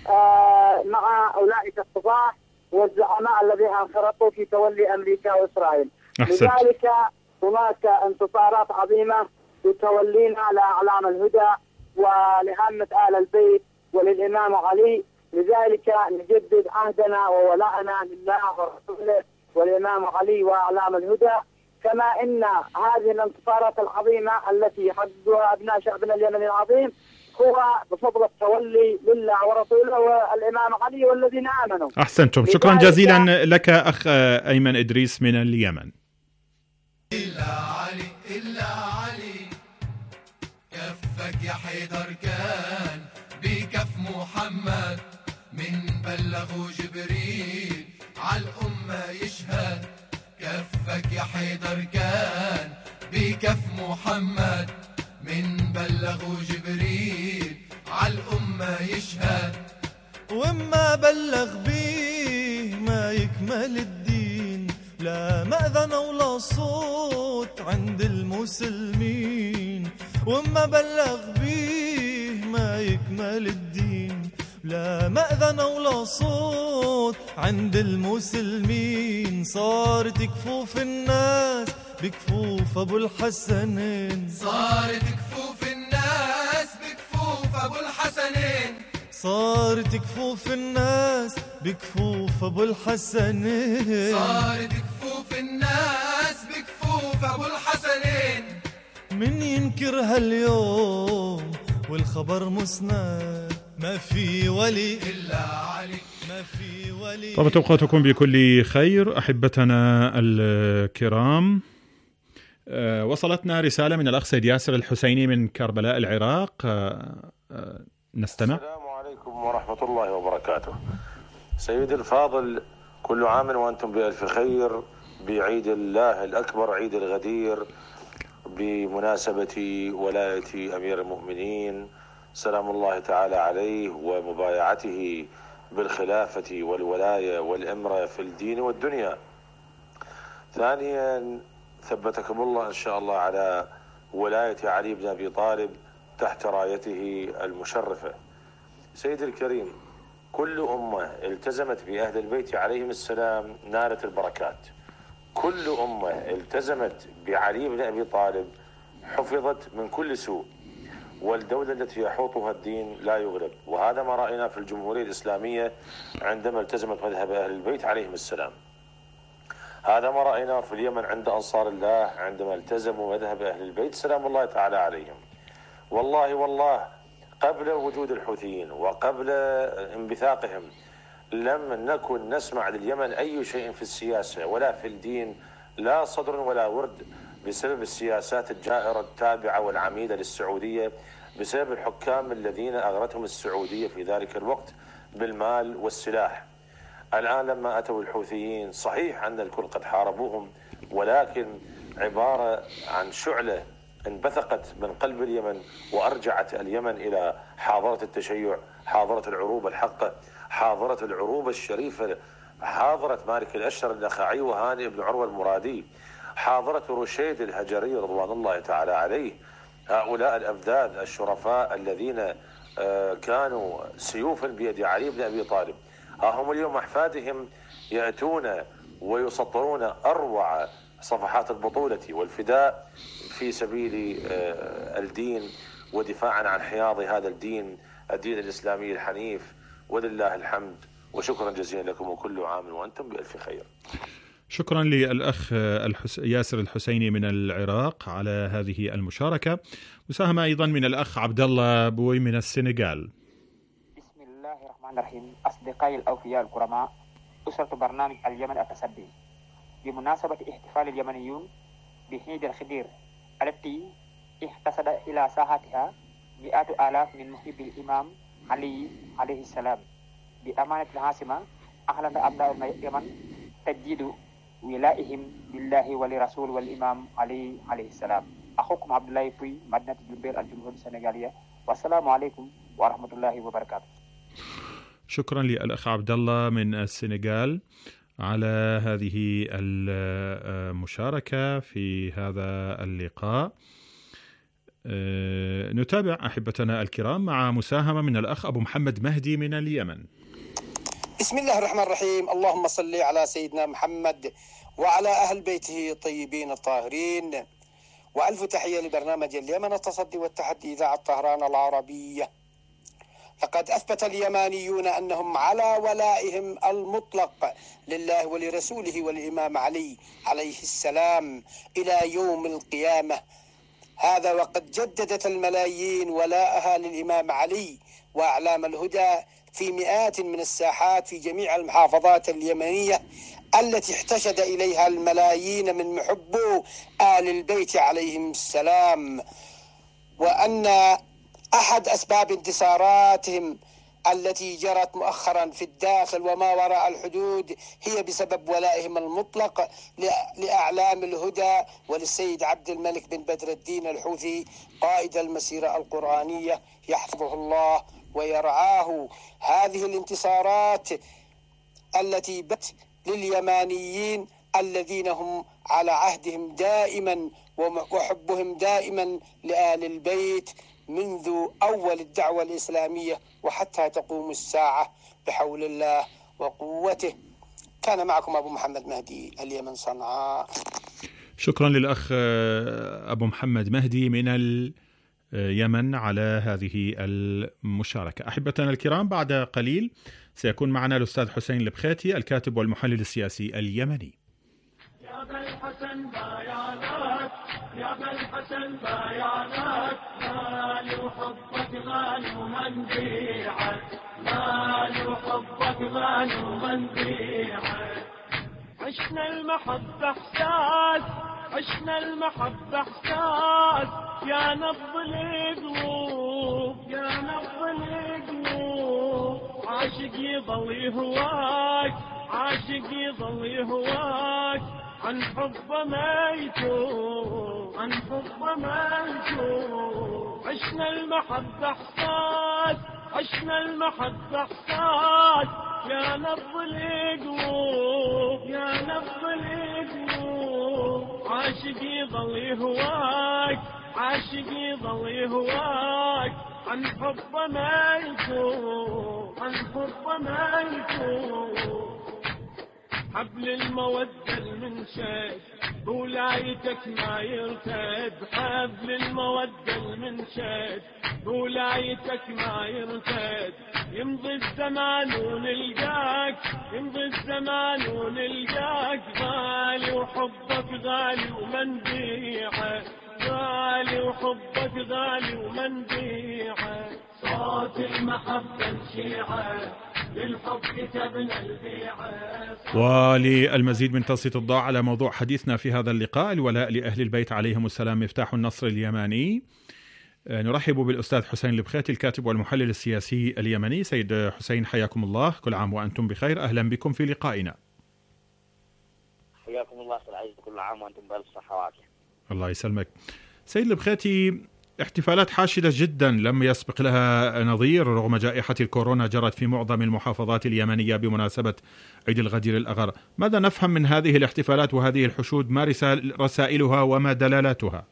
مع أولئك الصفاح والزعماء الذين انخرطوا في تولي أمريكا وإسرائيل. أحسنت. لذلك هناك انتصارات عظيمة لتولينا لأعلام الهدى ولأئمة آل البيت وللإمام علي. لذلك نجدد عهدنا وولاءنا لله ورسوله والإمام علي وأعلام الهدى، كما إن هذه الانتصارات العظيمة التي يحققها أبناء شعبنا اليمني العظيم هو بفضل التولي لله ورسوله والإمام علي والذين آمنوا. أحسنتم، شكرا جزيلا لك أخ أيمن إدريس من اليمن. إلا علي إلا علي، كفك يا حيدر كان بكف محمد، من بلغوا جبريل عالأمة يشهد. كفك يا حيدر كان بكف محمد، من بلغوا جبريل عالأمة يشهد. وما بلغ بيه ما يكمل الدين، لا مأذن ولا صوت عند المسلمين. وما بلغ بيه ما يكمل الدين، لا مأذن ولا صوت عند المسلمين. صارت كفوف الناس بكفوف أبو الحسنين، صارت كفوف الناس بكفوف أبو الحسنين، صارت كفوف الناس بكفوف أبو الحسنين، صارت كفوف الناس بكفوف أبو الحسنين. من ينكرها اليوم والخبر مسند، ما في ولي إلا علي، ما في ولي. طبعا أوقاتكم بكل خير أحبتنا الكرام. وصلتنا رسالة من الأخ سيد ياسر الحسيني من كربلاء العراق، نستمع. السلام عليكم ورحمة الله وبركاته. سيدي الفاضل، كل عام وأنتم بألف خير، بعيد الله الأكبر عيد الغدير، بمناسبة ولاية أمير المؤمنين سلام الله تعالى عليه ومبايعته بالخلافة والولاية والإمرة في الدين والدنيا. ثانيا، ثبتكم الله إن شاء الله على ولاية علي بن أبي طالب تحت رايته المشرفة. سيدي الكريم، كل أمة التزمت بأهل البيت عليهم السلام نالت البركات، كل أمة التزمت بعلي بن أبي طالب حفظت من كل سوء، والدولة التي يحوطها الدين لا يغلب. وهذا ما رأينا في الجمهورية الإسلامية عندما التزمت مذهب أهل البيت عليهم السلام، هذا ما رأينا في اليمن عند أنصار الله عندما التزموا مذهب أهل البيت سلام الله تعالى عليهم. والله قبل وجود الحوثيين وقبل انبثاقهم لم نكن نسمع لليمن أي شيء في السياسة ولا في الدين، لا صدر ولا ورد، بسبب السياسات الجائرة التابعة والعميدة للسعودية، بسبب الحكام الذين أغرتهم السعودية في ذلك الوقت بالمال والسلاح. الآن لما أتوا الحوثيين، صحيح أن الكل قد حاربوهم، ولكن عبارة عن شعلة انبثقت من قلب اليمن وأرجعت اليمن إلى حاضرة التشيع، حاضرة العروبة الحقة، حاضرة العروبة الشريفة، حاضرة مالك الأشهر النخعي وهانئ بن عروة المرادي، حاضرة رشيد الهجري رضوان الله تعالى عليه. هؤلاء الأفذاذ الشرفاء الذين كانوا سيوفا بيد علي بن أبي طالب، هم اليوم أحفادهم يأتون ويسطرون أروع صفحات البطولة والفداء في سبيل الدين ودفاعا عن حياض هذا الدين الإسلامي الحنيف. ولله الحمد وشكرا جزيلا لكم، وكل عام وأنتم بألف خير. شكرا للأخ ياسر الحسيني من العراق على هذه المشاركة. مساهمة أيضا من الأخ عبد الله بوي من السنغال. بسم الله الرحمن الرحيم. أصدقائي الأوفياء الكرماء، أسرة برنامج اليمن التصدي، بمناسبة احتفال اليمنيون بعيد الخدير التي احتسد إلى ساحتها مئات آلاف من محبي الإمام علي عليه السلام بأمانة العاصمة أعلن أبناء اليمن تجديد ولائهم لله ولرسول والإمام علي عليه السلام. أخوكم عبد الله في مدينة جلبير الجمهورية السنغالية، والسلام عليكم ورحمة الله وبركاته. شكرا للأخ عبد الله من السنغال على هذه المشاركة في هذا اللقاء. نتابع أحبتنا الكرام مع مساهمة من الأخ أبو محمد مهدي من اليمن. بسم الله الرحمن الرحيم. اللهم صل على سيدنا محمد وعلى أهل بيته الطيبين الطاهرين، وألف تحية لبرنامج اليمن التصدي والتحدي إذاعة طهران العربية. لقد أثبت اليمانيون أنهم على ولائهم المطلق لله ولرسوله والإمام علي عليه السلام إلى يوم القيامة. هذا وقد جددت الملايين ولاءها للإمام علي وأعلام الهدى في مئات من الساحات في جميع المحافظات اليمنية التي احتشد إليها الملايين من محبو آل البيت عليهم السلام. وأن أحد أسباب انتصاراتهم التي جرت مؤخرا في الداخل وما وراء الحدود هي بسبب ولائهم المطلق لأعلام الهدى وللسيد عبد الملك بن بدر الدين الحوثي قائد المسيرة القرآنية يحفظه الله ويرعاه. هذه الانتصارات التي بت لليمانيين الذين هم على عهدهم دائما وحبهم دائما لآل البيت منذ أول الدعوة الإسلامية وحتى تقوم الساعة بحول الله وقوته. كان معكم أبو محمد مهدي، اليمن، صنعاء. شكرا للأخ أبو محمد مهدي من اليمن على هذه المشاركة. أحبتنا الكرام، بعد قليل سيكون معنا الأستاذ حسين البخيتي الكاتب والمحلل السياسي اليمني. يا بالحسن بايعات، يا بالحسن بايعات، مالي وحبك غالي ومن بيعك، مالي وحبك غالي ومن بيعك. عشنا المحبة إحساس، عشنا المحبة إحساس، يا نبض القلوب، يا نبض القلوب. عاشق يضل يهواك، عاشق يضل يهواك، عن حبه ما يتوب، عن حبه ما يتوب. عشنا المحبة إحساس، عشنا المحبة إحساس، يا نبض القلوب، يا نبض القلوب. عاشق يضل يهواك، عاشق يضل يهواك، عن حبه ما يتوب، عن حبه ما يتوب. حبل المودة المنشد بولايتك ما يرتد، حبل المودة المنشد بولايتك ما يرتد. يمضي الزمان ونلقاك، يمضي الزمان ونلقاك، غالي وحبك غالي ومن بيعك، غالي وحبك غالي ومن بيعك. صوت المحبة نشيعه، للحب كتبنا البيعه. وللمزيد من تسليط الضوء على موضوع حديثنا في هذا اللقاء، الولاء لأهل البيت عليهم السلام مفتاح النصر اليماني، نرحب بالأستاذ حسين البخيتي الكاتب والمحلل السياسي اليمني. سيد حسين، حياكم الله، كل عام وأنتم بخير، أهلا بكم في لقائنا. حياكم الله أخي العزيز، كل عام وأنتم بألف صحة وعافية. الله يسلمك. سيد البخيتي، احتفالات حاشدة جدا لم يسبق لها نظير رغم جائحة الكورونا جرت في معظم المحافظات اليمنية بمناسبة عيد الغدير الأغر. ماذا نفهم من هذه الاحتفالات وهذه الحشود؟ ما رسائلها وما دلالاتها؟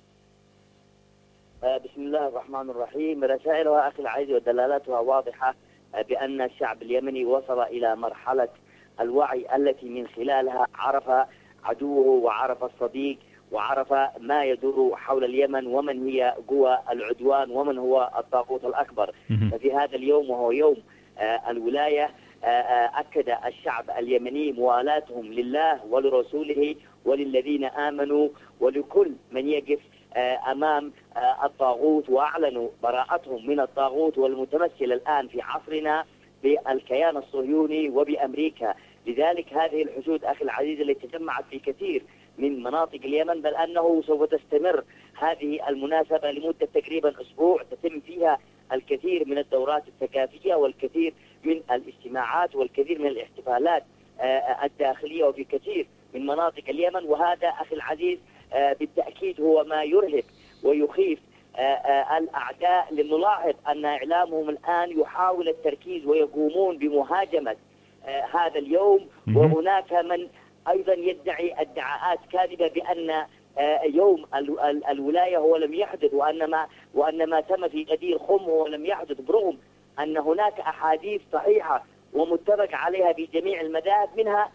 بسم الله الرحمن الرحيم. رسائلها أخي العزيز ودلالاتها واضحة، بأن الشعب اليمني وصل إلى مرحلة الوعي التي من خلالها عرف عدوه وعرف الصديق وعرف ما يدور حول اليمن ومن هي قوى العدوان ومن هو الطاغوت الأكبر. ففي هذا اليوم وهو يوم الولاية أكد الشعب اليمني موالاتهم لله ولرسوله وللذين آمنوا ولكل من يقف أمام الطاغوت، وأعلنوا براءتهم من الطاغوت والمتمثل الآن في عصرنا بالكيان الصهيوني وبأمريكا. لذلك هذه الحشود أخي العزيز التي تجمعت في كثير من مناطق اليمن، بل أنه سوف تستمر هذه المناسبة لمدة تقريبا أسبوع تتم فيها الكثير من الدورات الثقافية والكثير من الاجتماعات والكثير من الاحتفالات الداخلية وفي كثير من مناطق اليمن. وهذا أخي العزيز بالتأكيد هو ما يرهب ويخيف الأعداء، لنلاحظ أن إعلامهم الآن يحاول التركيز ويقومون بمهاجمة هذا اليوم. وهناك من أيضا يدعي ادعاءات كاذبة بأن يوم الولاية هو لم يحدث، وأن ما تم في غدير خم هو لم يحدث، برغم أن هناك أحاديث صحيحة ومتفق عليها في جميع المذاهب، منها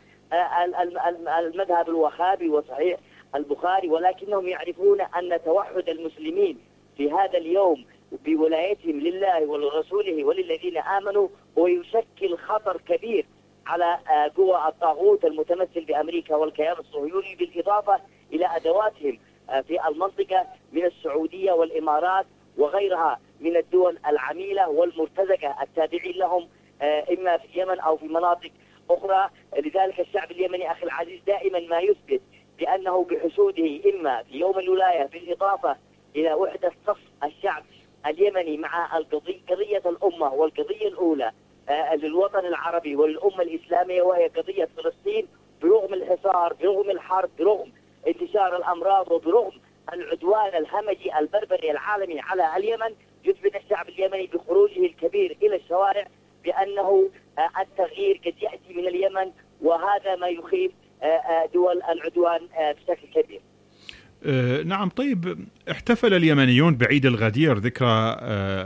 المذهب الوهابي وصحيح البخاري، ولكنهم يعرفون أن توحد المسلمين في هذا اليوم بولايتهم لله ولرسوله وللذين آمنوا هو يشكل خطر كبير على قوى الطاغوت المتمثل بأمريكا والكيان الصهيوني، بالإضافة إلى أدواتهم في المنطقة من السعودية والإمارات وغيرها من الدول العميلة والمرتزقة التابعين لهم إما في اليمن أو في مناطق أخرى. لذلك الشعب اليمني أخي العزيز دائما ما يثبت بأنه بحشوده إما في يوم الولاية، بالإضافة إلى وحدة صف الشعب اليمني مع قضية الأمة والقضية الأولى للوطن العربي وللأمة الإسلامية، وهي قضية فلسطين، برغم الحصار، برغم الحرب، برغم انتشار الأمراض، وبرغم العدوان الهمجي البربري العالمي على اليمن. يثبت الشعب اليمني بخروجه الكبير إلى الشوارع بأنه التغيير قد يأتي من اليمن، وهذا ما يخيف دول العدوان بشكل كبير. نعم. طيب، احتفل اليمنيون بعيد الغدير ذكرى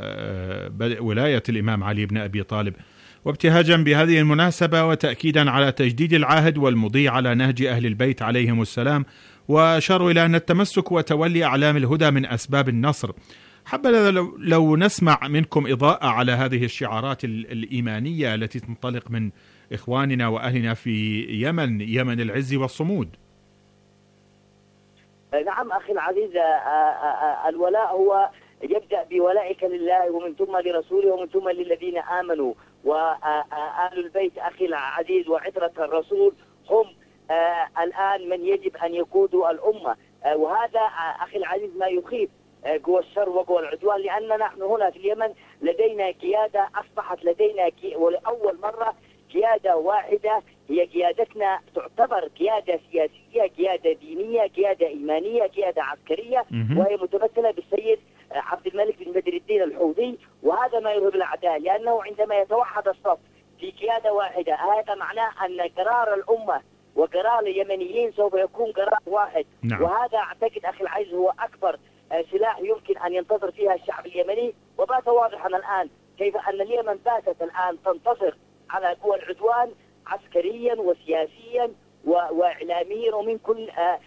ولاية الإمام علي بن أبي طالب، وابتهاجا بهذه المناسبة وتأكيدا على تجديد العهد والمضي على نهج أهل البيت عليهم السلام، وأشاروا إلى أن التمسك وتولي أعلام الهدى من أسباب النصر. حبذا لو نسمع منكم إضاءة على هذه الشعارات الإيمانية التي تنطلق من إخواننا وأهلنا في يمن العز والصمود. نعم أخي العزيز، الولاء هو يبدأ بولائك لله ومن ثم لرسوله ومن ثم للذين آمنوا، وآل البيت أخي العزيز وعترة الرسول هم الآن من يجب أن يقودوا الأمة. وهذا أخي العزيز ما يخيف قوى الشر وقوى العدوان، لأننا نحن هنا في اليمن لدينا قيادة، أصبحت لدينا ولأول مرة قيادة واحدة، هي قيادتنا تعتبر قيادة سياسية، قيادة دينية، قيادة إيمانية، قيادة عسكرية، وهي متمثلة بالسيد عبد الملك بن بدر الدين الحوثي. وهذا ما يرهب الأعداء، لأنه عندما يتوحد الصف في قيادة واحدة هذا معناه أن قرار الأمة وقرار اليمنيين سوف يكون قرار واحد. نعم. وهذا أعتقد أخي العزيز هو أكبر سلاح يمكن أن ينتصر فيها الشعب اليمني. وبات واضحا الآن كيف أن اليمن باتت الآن تنتصر على قوى العدوان عسكريا وسياسيا وإعلاميا ومن كل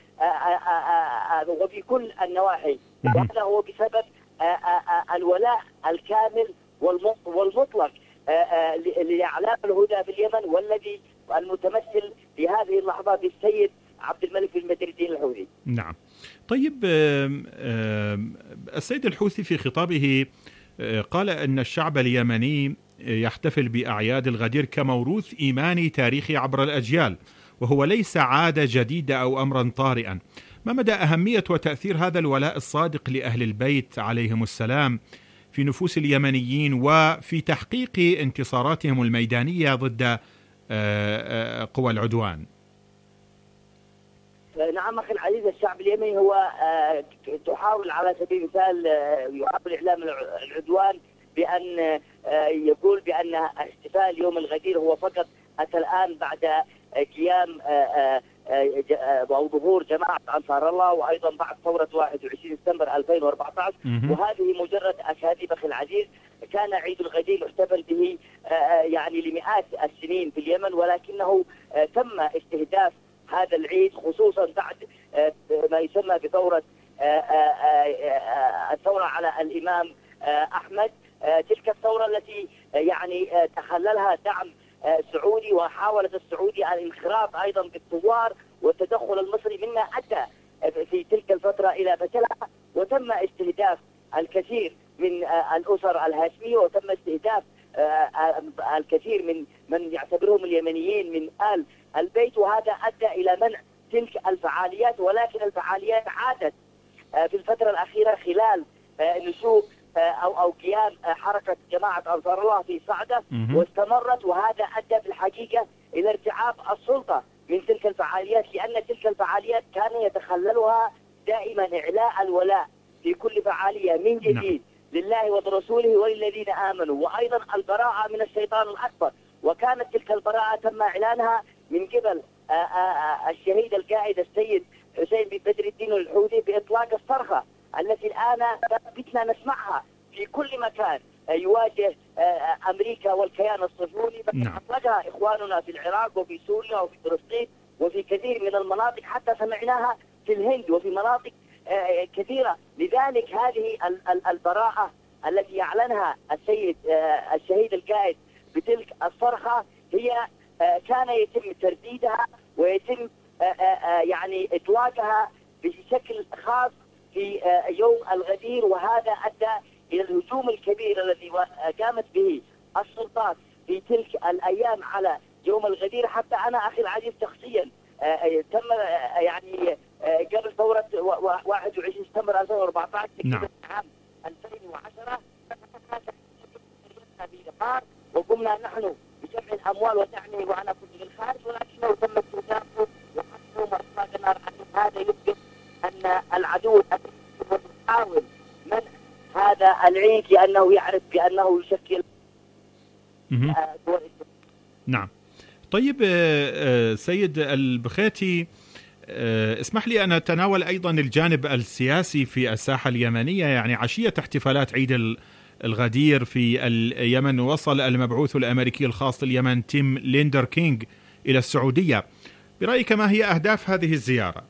وفي كل النواحي. وهذا هو بسبب الولاء الكامل والمطلق لأعلام الهدى في اليمن، والذي المتمثل في هذه اللحظة بالسيد عبد الملك بن بدر الدين الحوثي. نعم. طيب، السيد الحوثي في خطابه قال أن الشعب اليمني يحتفل بأعياد الغدير كموروث إيماني تاريخي عبر الأجيال، وهو ليس عادة جديدة أو أمرا طارئا. ما مدى أهمية وتأثير هذا الولاء الصادق لأهل البيت عليهم السلام في نفوس اليمنيين وفي تحقيق انتصاراتهم الميدانية ضد قوى العدوان؟ نعم أخي العزيز، الشعب اليمني هو تحاول على سبيل المثال يحاول إعلام العدوان بأن يقول بأن احتفال يوم الغدير هو فقط أتى الآن بعد قيام أو ظهور جماعة أنصار الله، وأيضا بعد ثورة 21 سبتمبر 2014. وهذه مجرد أكاذيب أخي العزيز. كان عيد الغدير يحتفل به يعني لمئات السنين في اليمن، ولكنه تم استهداف هذا العيد خصوصا بعد ما يسمى بثورة الثورة على الإمام أحمد. تلك الثورة التي يعني تخللها دعم سعودي، وحاولت السعودي الانخراط أيضا بالثوار والتدخل المصري، مما أدى في تلك الفترة إلى فشلها، وتم استهداف الكثير من الأسر الهاشمية، وتم استهداف الكثير من يعتبرهم اليمنيين من آل البيت، وهذا أدى إلى منع تلك الفعاليات. ولكن الفعاليات عادت في الفترة الأخيرة خلال نشوء أو قيام حركة جماعة أنصار الله في صعدة واستمرت، وهذا أدى في الحقيقة إلى ارتعاب السلطة من تلك الفعاليات، لأن تلك الفعاليات كان يتخللها دائما إعلاء الولاء في كل فعالية من جديد لله ولرسوله وللذين آمنوا، وأيضا البراءة من الشيطان الأكبر. وكانت تلك البراءة تم إعلانها من قبل الشهيد القائد السيد حسين بن بدر الدين الحوثي بإطلاق الصرخة التي الآن بتنا نسمعها في كل مكان يواجه أمريكا والكيان الصهيوني، بل أطلقها إخواننا في العراق وفي سوريا وفي فلسطين وفي كثير من المناطق، حتى سمعناها في الهند وفي مناطق كثيرة. لذلك هذه البراءة التي يعلنها الشهيد القائد بتلك الصرخة هي كان يتم ترديدها ويتم يعني إطلاقها بشكل خاص في يوم الغدير، وهذا أدى إلى الهجوم الكبير الذي قامت به السلطات في تلك الأيام على يوم الغدير. حتى أنا أخي العزيز شخصيا تم يعني قبل ثورة 21 سبتمبر 2014 عام 2010 وقمنا نحن بجمع الأموال ودعمه وأنا كنت في الخارج، ولكنه تم استهدافه وقتله وإطلاق النار عليه. هذا يثبت أن العدو يحاول منع هذا العيد لأنه يعرف بأنه يشكل نعم. طيب سيد البخيتي، اسمح لي أن أتناول أيضا الجانب السياسي في الساحة اليمنية. يعني عشية احتفالات عيد الغدير في اليمن وصل المبعوث الأمريكي الخاص لليمن تيم ليندر كينغ إلى السعودية. برأيك ما هي أهداف هذه الزيارة؟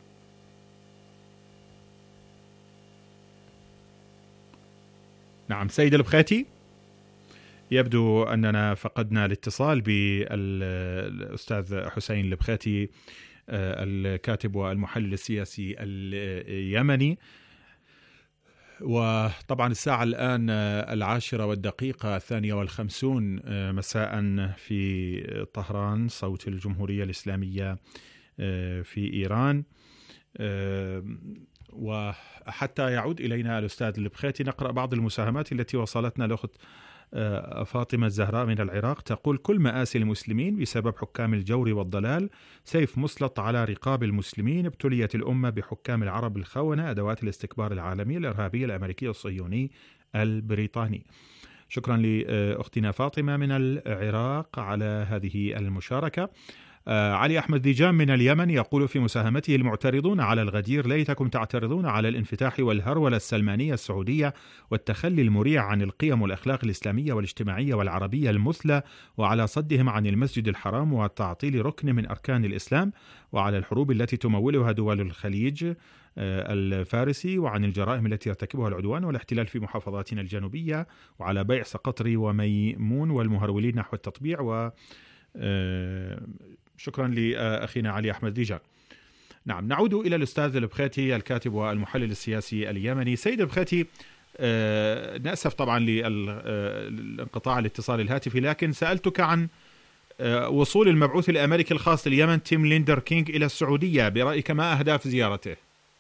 نعم سيد البخيتي، يبدو أننا فقدنا الاتصال بالأستاذ حسين البخيتي الكاتب والمحلل السياسي اليمني. وطبعا الساعة الآن 10:52 مساء في طهران، صوت الجمهورية الإسلامية في إيران. وحتى يعود إلينا الأستاذ البخيتي نقرأ بعض المساهمات التي وصلتنا الأخت فاطمة الزهراء من العراق. تقول: كل مآسي المسلمين بسبب حكام الجور والضلال، سيف مسلط على رقاب المسلمين، ابتليت الأمة بحكام العرب الخونة، أدوات الاستكبار العالمي الإرهابي الأمريكي الصهيوني البريطاني. شكرا لأختنا فاطمة من العراق على هذه المشاركة. علي أحمد ديجان من اليمن يقول في مساهمته: المعترضون على الغدير ليتكم تعترضون على الانفتاح والهرولة السلمانية السعودية والتخلي المريع عن القيم والأخلاق الإسلامية والاجتماعية والعربية المثلى، وعلى صدهم عن المسجد الحرام وتعطيل ركن من أركان الإسلام، وعلى الحروب التي تمولها دول الخليج الفارسي، وعن الجرائم التي يرتكبها العدوان والاحتلال في محافظاتنا الجنوبية، وعلى بيع سقطري وميمون والمهرولين نحو التطبيع. شكرا لأخينا علي أحمد ديجان. نعم، نعود إلى الأستاذ البخيتي الكاتب والمحلل السياسي اليمني. سيد البخيتي، نأسف طبعا لانقطاع الاتصال الهاتفي، لكن سألتك عن وصول المبعوث الأمريكي الخاص لليمن تيم ليندر كينغ إلى السعودية. برأيك ما أهداف زيارته؟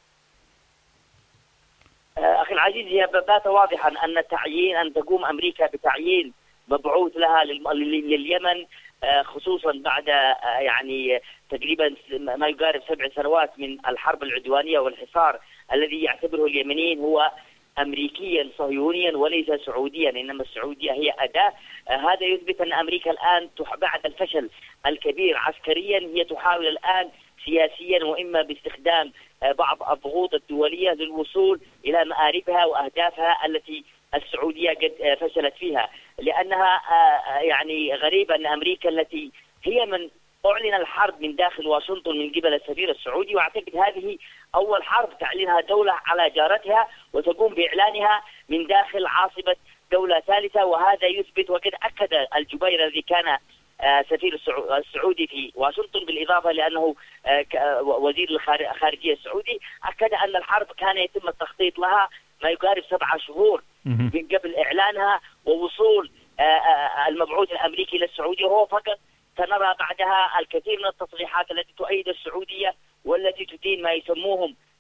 أخي العزيز، هي بات واضحا أن تقوم أمريكا بتعيين مبعوث لها لليمن، خصوصا بعد يعني تقريبا ما يقارب 7 سنوات من الحرب العدوانية والحصار الذي يعتبره اليمنيين هو أمريكيا صهيونيا وليس سعوديا، إنما السعودية هي أداة. هذا يثبت أن أمريكا الآن بعد الفشل الكبير عسكريا هي تحاول الآن سياسيا، وإما باستخدام بعض الضغوط الدولية للوصول إلى مآربها وأهدافها التي السعودية قد فشلت فيها. لأنها يعني غريب أن أمريكا التي هي من أعلن الحرب من داخل واشنطن من قبل السفير السعودي، وأعتقد هذه أول حرب تعلنها دولة على جارتها وتقوم بإعلانها من داخل عاصمة دولة ثالثة. وهذا يثبت، وقد أكد الجبير الذي كان سفير السعودي في واشنطن بالإضافة لأنه وزير الخارجية السعودي، أكد أن الحرب كان يتم التخطيط لها ما يقارب 7 شهور من قبل إعلانها ووصول المبعوث الأمريكي للسعودية. وهو فقط سنرى بعدها الكثير من التصريحات التي تؤيد السعودية والتي تدين ما يسموهم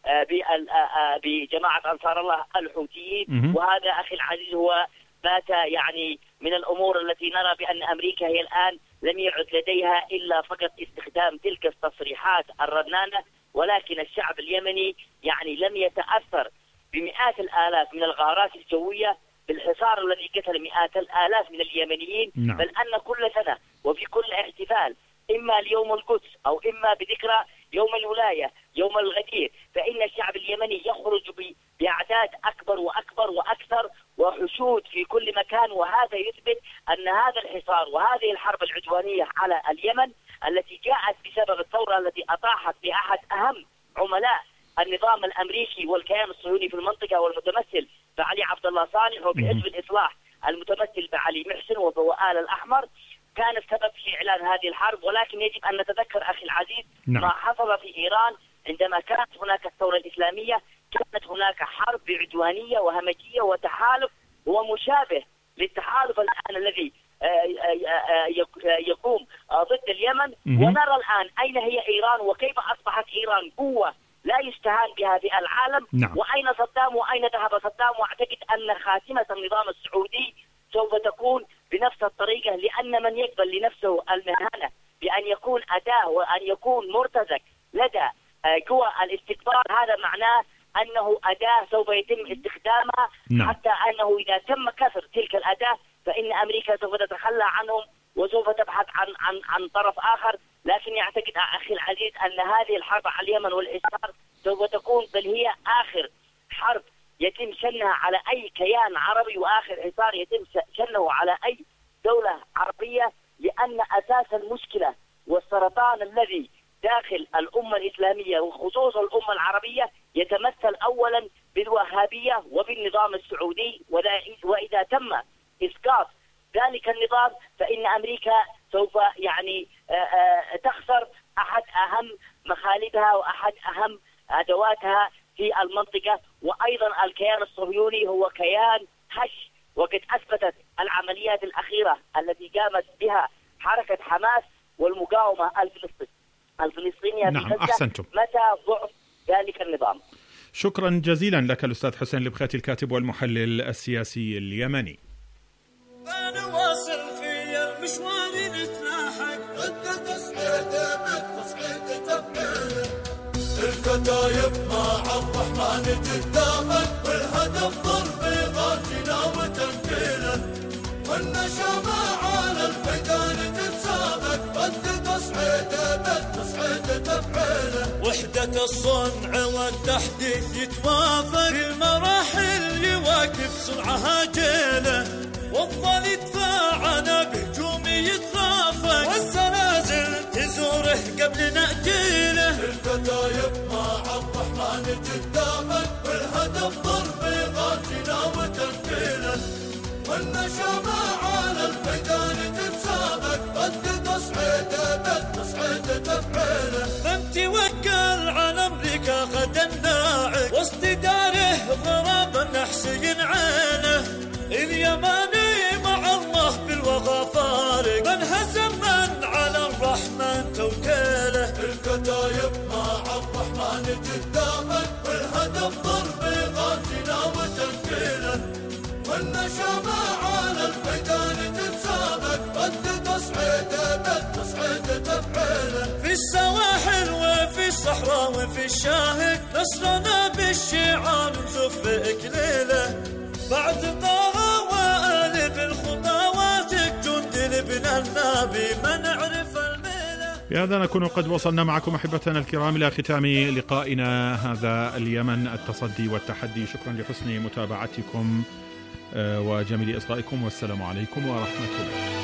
بجماعة أنصار الله الحوثيين. وهذا أخي العزيز هو بات يعني من الأمور التي نرى بأن أمريكا هي الآن لم يعد لديها إلا فقط استخدام تلك التصريحات الرنانة، ولكن الشعب اليمني يعني لم يتأثر بمئات الآلاف من الغارات الجوية بالحصار الذي قتل مئات الآلاف من اليمنيين. بل أن كل سنة وفي كل احتفال إما ليوم القدس أو إما بذكرى يوم الولاية يوم الغدير، فإن الشعب اليمني يخرج بأعداد أكبر وأكبر وأكثر وحشود في كل مكان. وهذا يثبت أن هذا الحصار وهذه الحرب العدوانية على اليمن التي جاءت بسبب الثورة التي أطاحت بأحد أهم عملاء النظام الأمريكي والكيان الصهيوني في المنطقة والمتمثل بعلي عبد الله صالح وبحزب الإصلاح المتمثل بعلي محسن وبوآل الأحمر، كان السبب في إعلان هذه الحرب. ولكن يجب أن نتذكر أخي العزيز ما حصل في إيران عندما كانت هناك الثورة الإسلامية. كانت هناك حرب عدوانية وهمجية وتحالف هو مشابه للتحالف الآن الذي يقوم ضد اليمن. ونرى الآن أين هي إيران وكيف أصبحت إيران قوة لا يستهان بها في العالم. وأين صدام وأين ذهب صدام. وأعتقد أن خاتمة النظام السعودي سوف تكون بنفس الطريقة، لأن من يقبل لنفسه المهانة بأن يكون أداة وأن يكون مرتزق لدى قوى الاستقطاب، هذا معناه أنه أداة سوف يتم استخدامها حتى أنه إذا تم كسر تلك الأداة فإن أمريكا سوف تتخلى عنهم وسوف تبحث عن طرف آخر. لكن يعتقد أخي العزيز أن هذه الحرب على اليمن والحصار سوف تكون بل هي آخر حرب يتم شنها على أي كيان عربي وآخر حصار يتم شنه على أي دولة عربية، لأن أساس المشكلة والسرطان الذي داخل الأمة الإسلامية وخصوصا الأمة العربية يتمثل أولا بالوهابية وبالنظام السعودي. وإذا تم إسقاط ذلك النظام فإن أمريكا سوف يعني تخسر أحد أهم مخالبها وأحد أهم أدواتها في المنطقة. وأيضا الكيان الصهيوني هو كيان هش، وقد أثبتت العمليات الأخيرة التي قامت بها حركة حماس والمقاومة الفلسطينية في غزة متى ضعف ذلك النظام. شكرا جزيلا لك الأستاذ حسين البخيتي الكاتب والمحلل السياسي اليمني. أنا واصل في المشوار نتلاحق ضد تصحيح تفعيله الكتايب مع الرحمن تتدافق والهدف ضرب غازنا وتنكيله والنشامة على الميدان تتسابق ضد تصحيح تفعيله وحدة الصنع والتحديث يتوافق المراحل يواكب صنعها جيله والظل يدفعنا بهجوم يترافق والزلازل تزوره قبل نأجيله الكتايب مع الرحمن تتدافق والهدف ضرب غازنا وتنكيله والنشامة على الميدان تتسابق ضد تصحيح تفعيله فانت وكل على أمريكا غدا ناعق وسط داره غراب النحس ينعينه اليماني مع الله بالوغى فارق انهزم من على الرحمن توكيله الكتايب مع الرحمن تتدافق والهدف ضرب غازنا وتنكيله والنشامة على الميدان تتسابق ضد تصحيح تفعيله في السواحل وفي الصحراء وفي الشاهق نصرنا بالشعار نزف إكليله بعد طه وآل بالخطوات جند لبن النبي ما نعرف الميله. بهذا نكون قد وصلنا معكم أحبتنا الكرام إلى ختام لقائنا هذا اليمن التصدي والتحدي. شكرا لحسن متابعتكم وجميل إصغائكم والسلام عليكم ورحمة الله.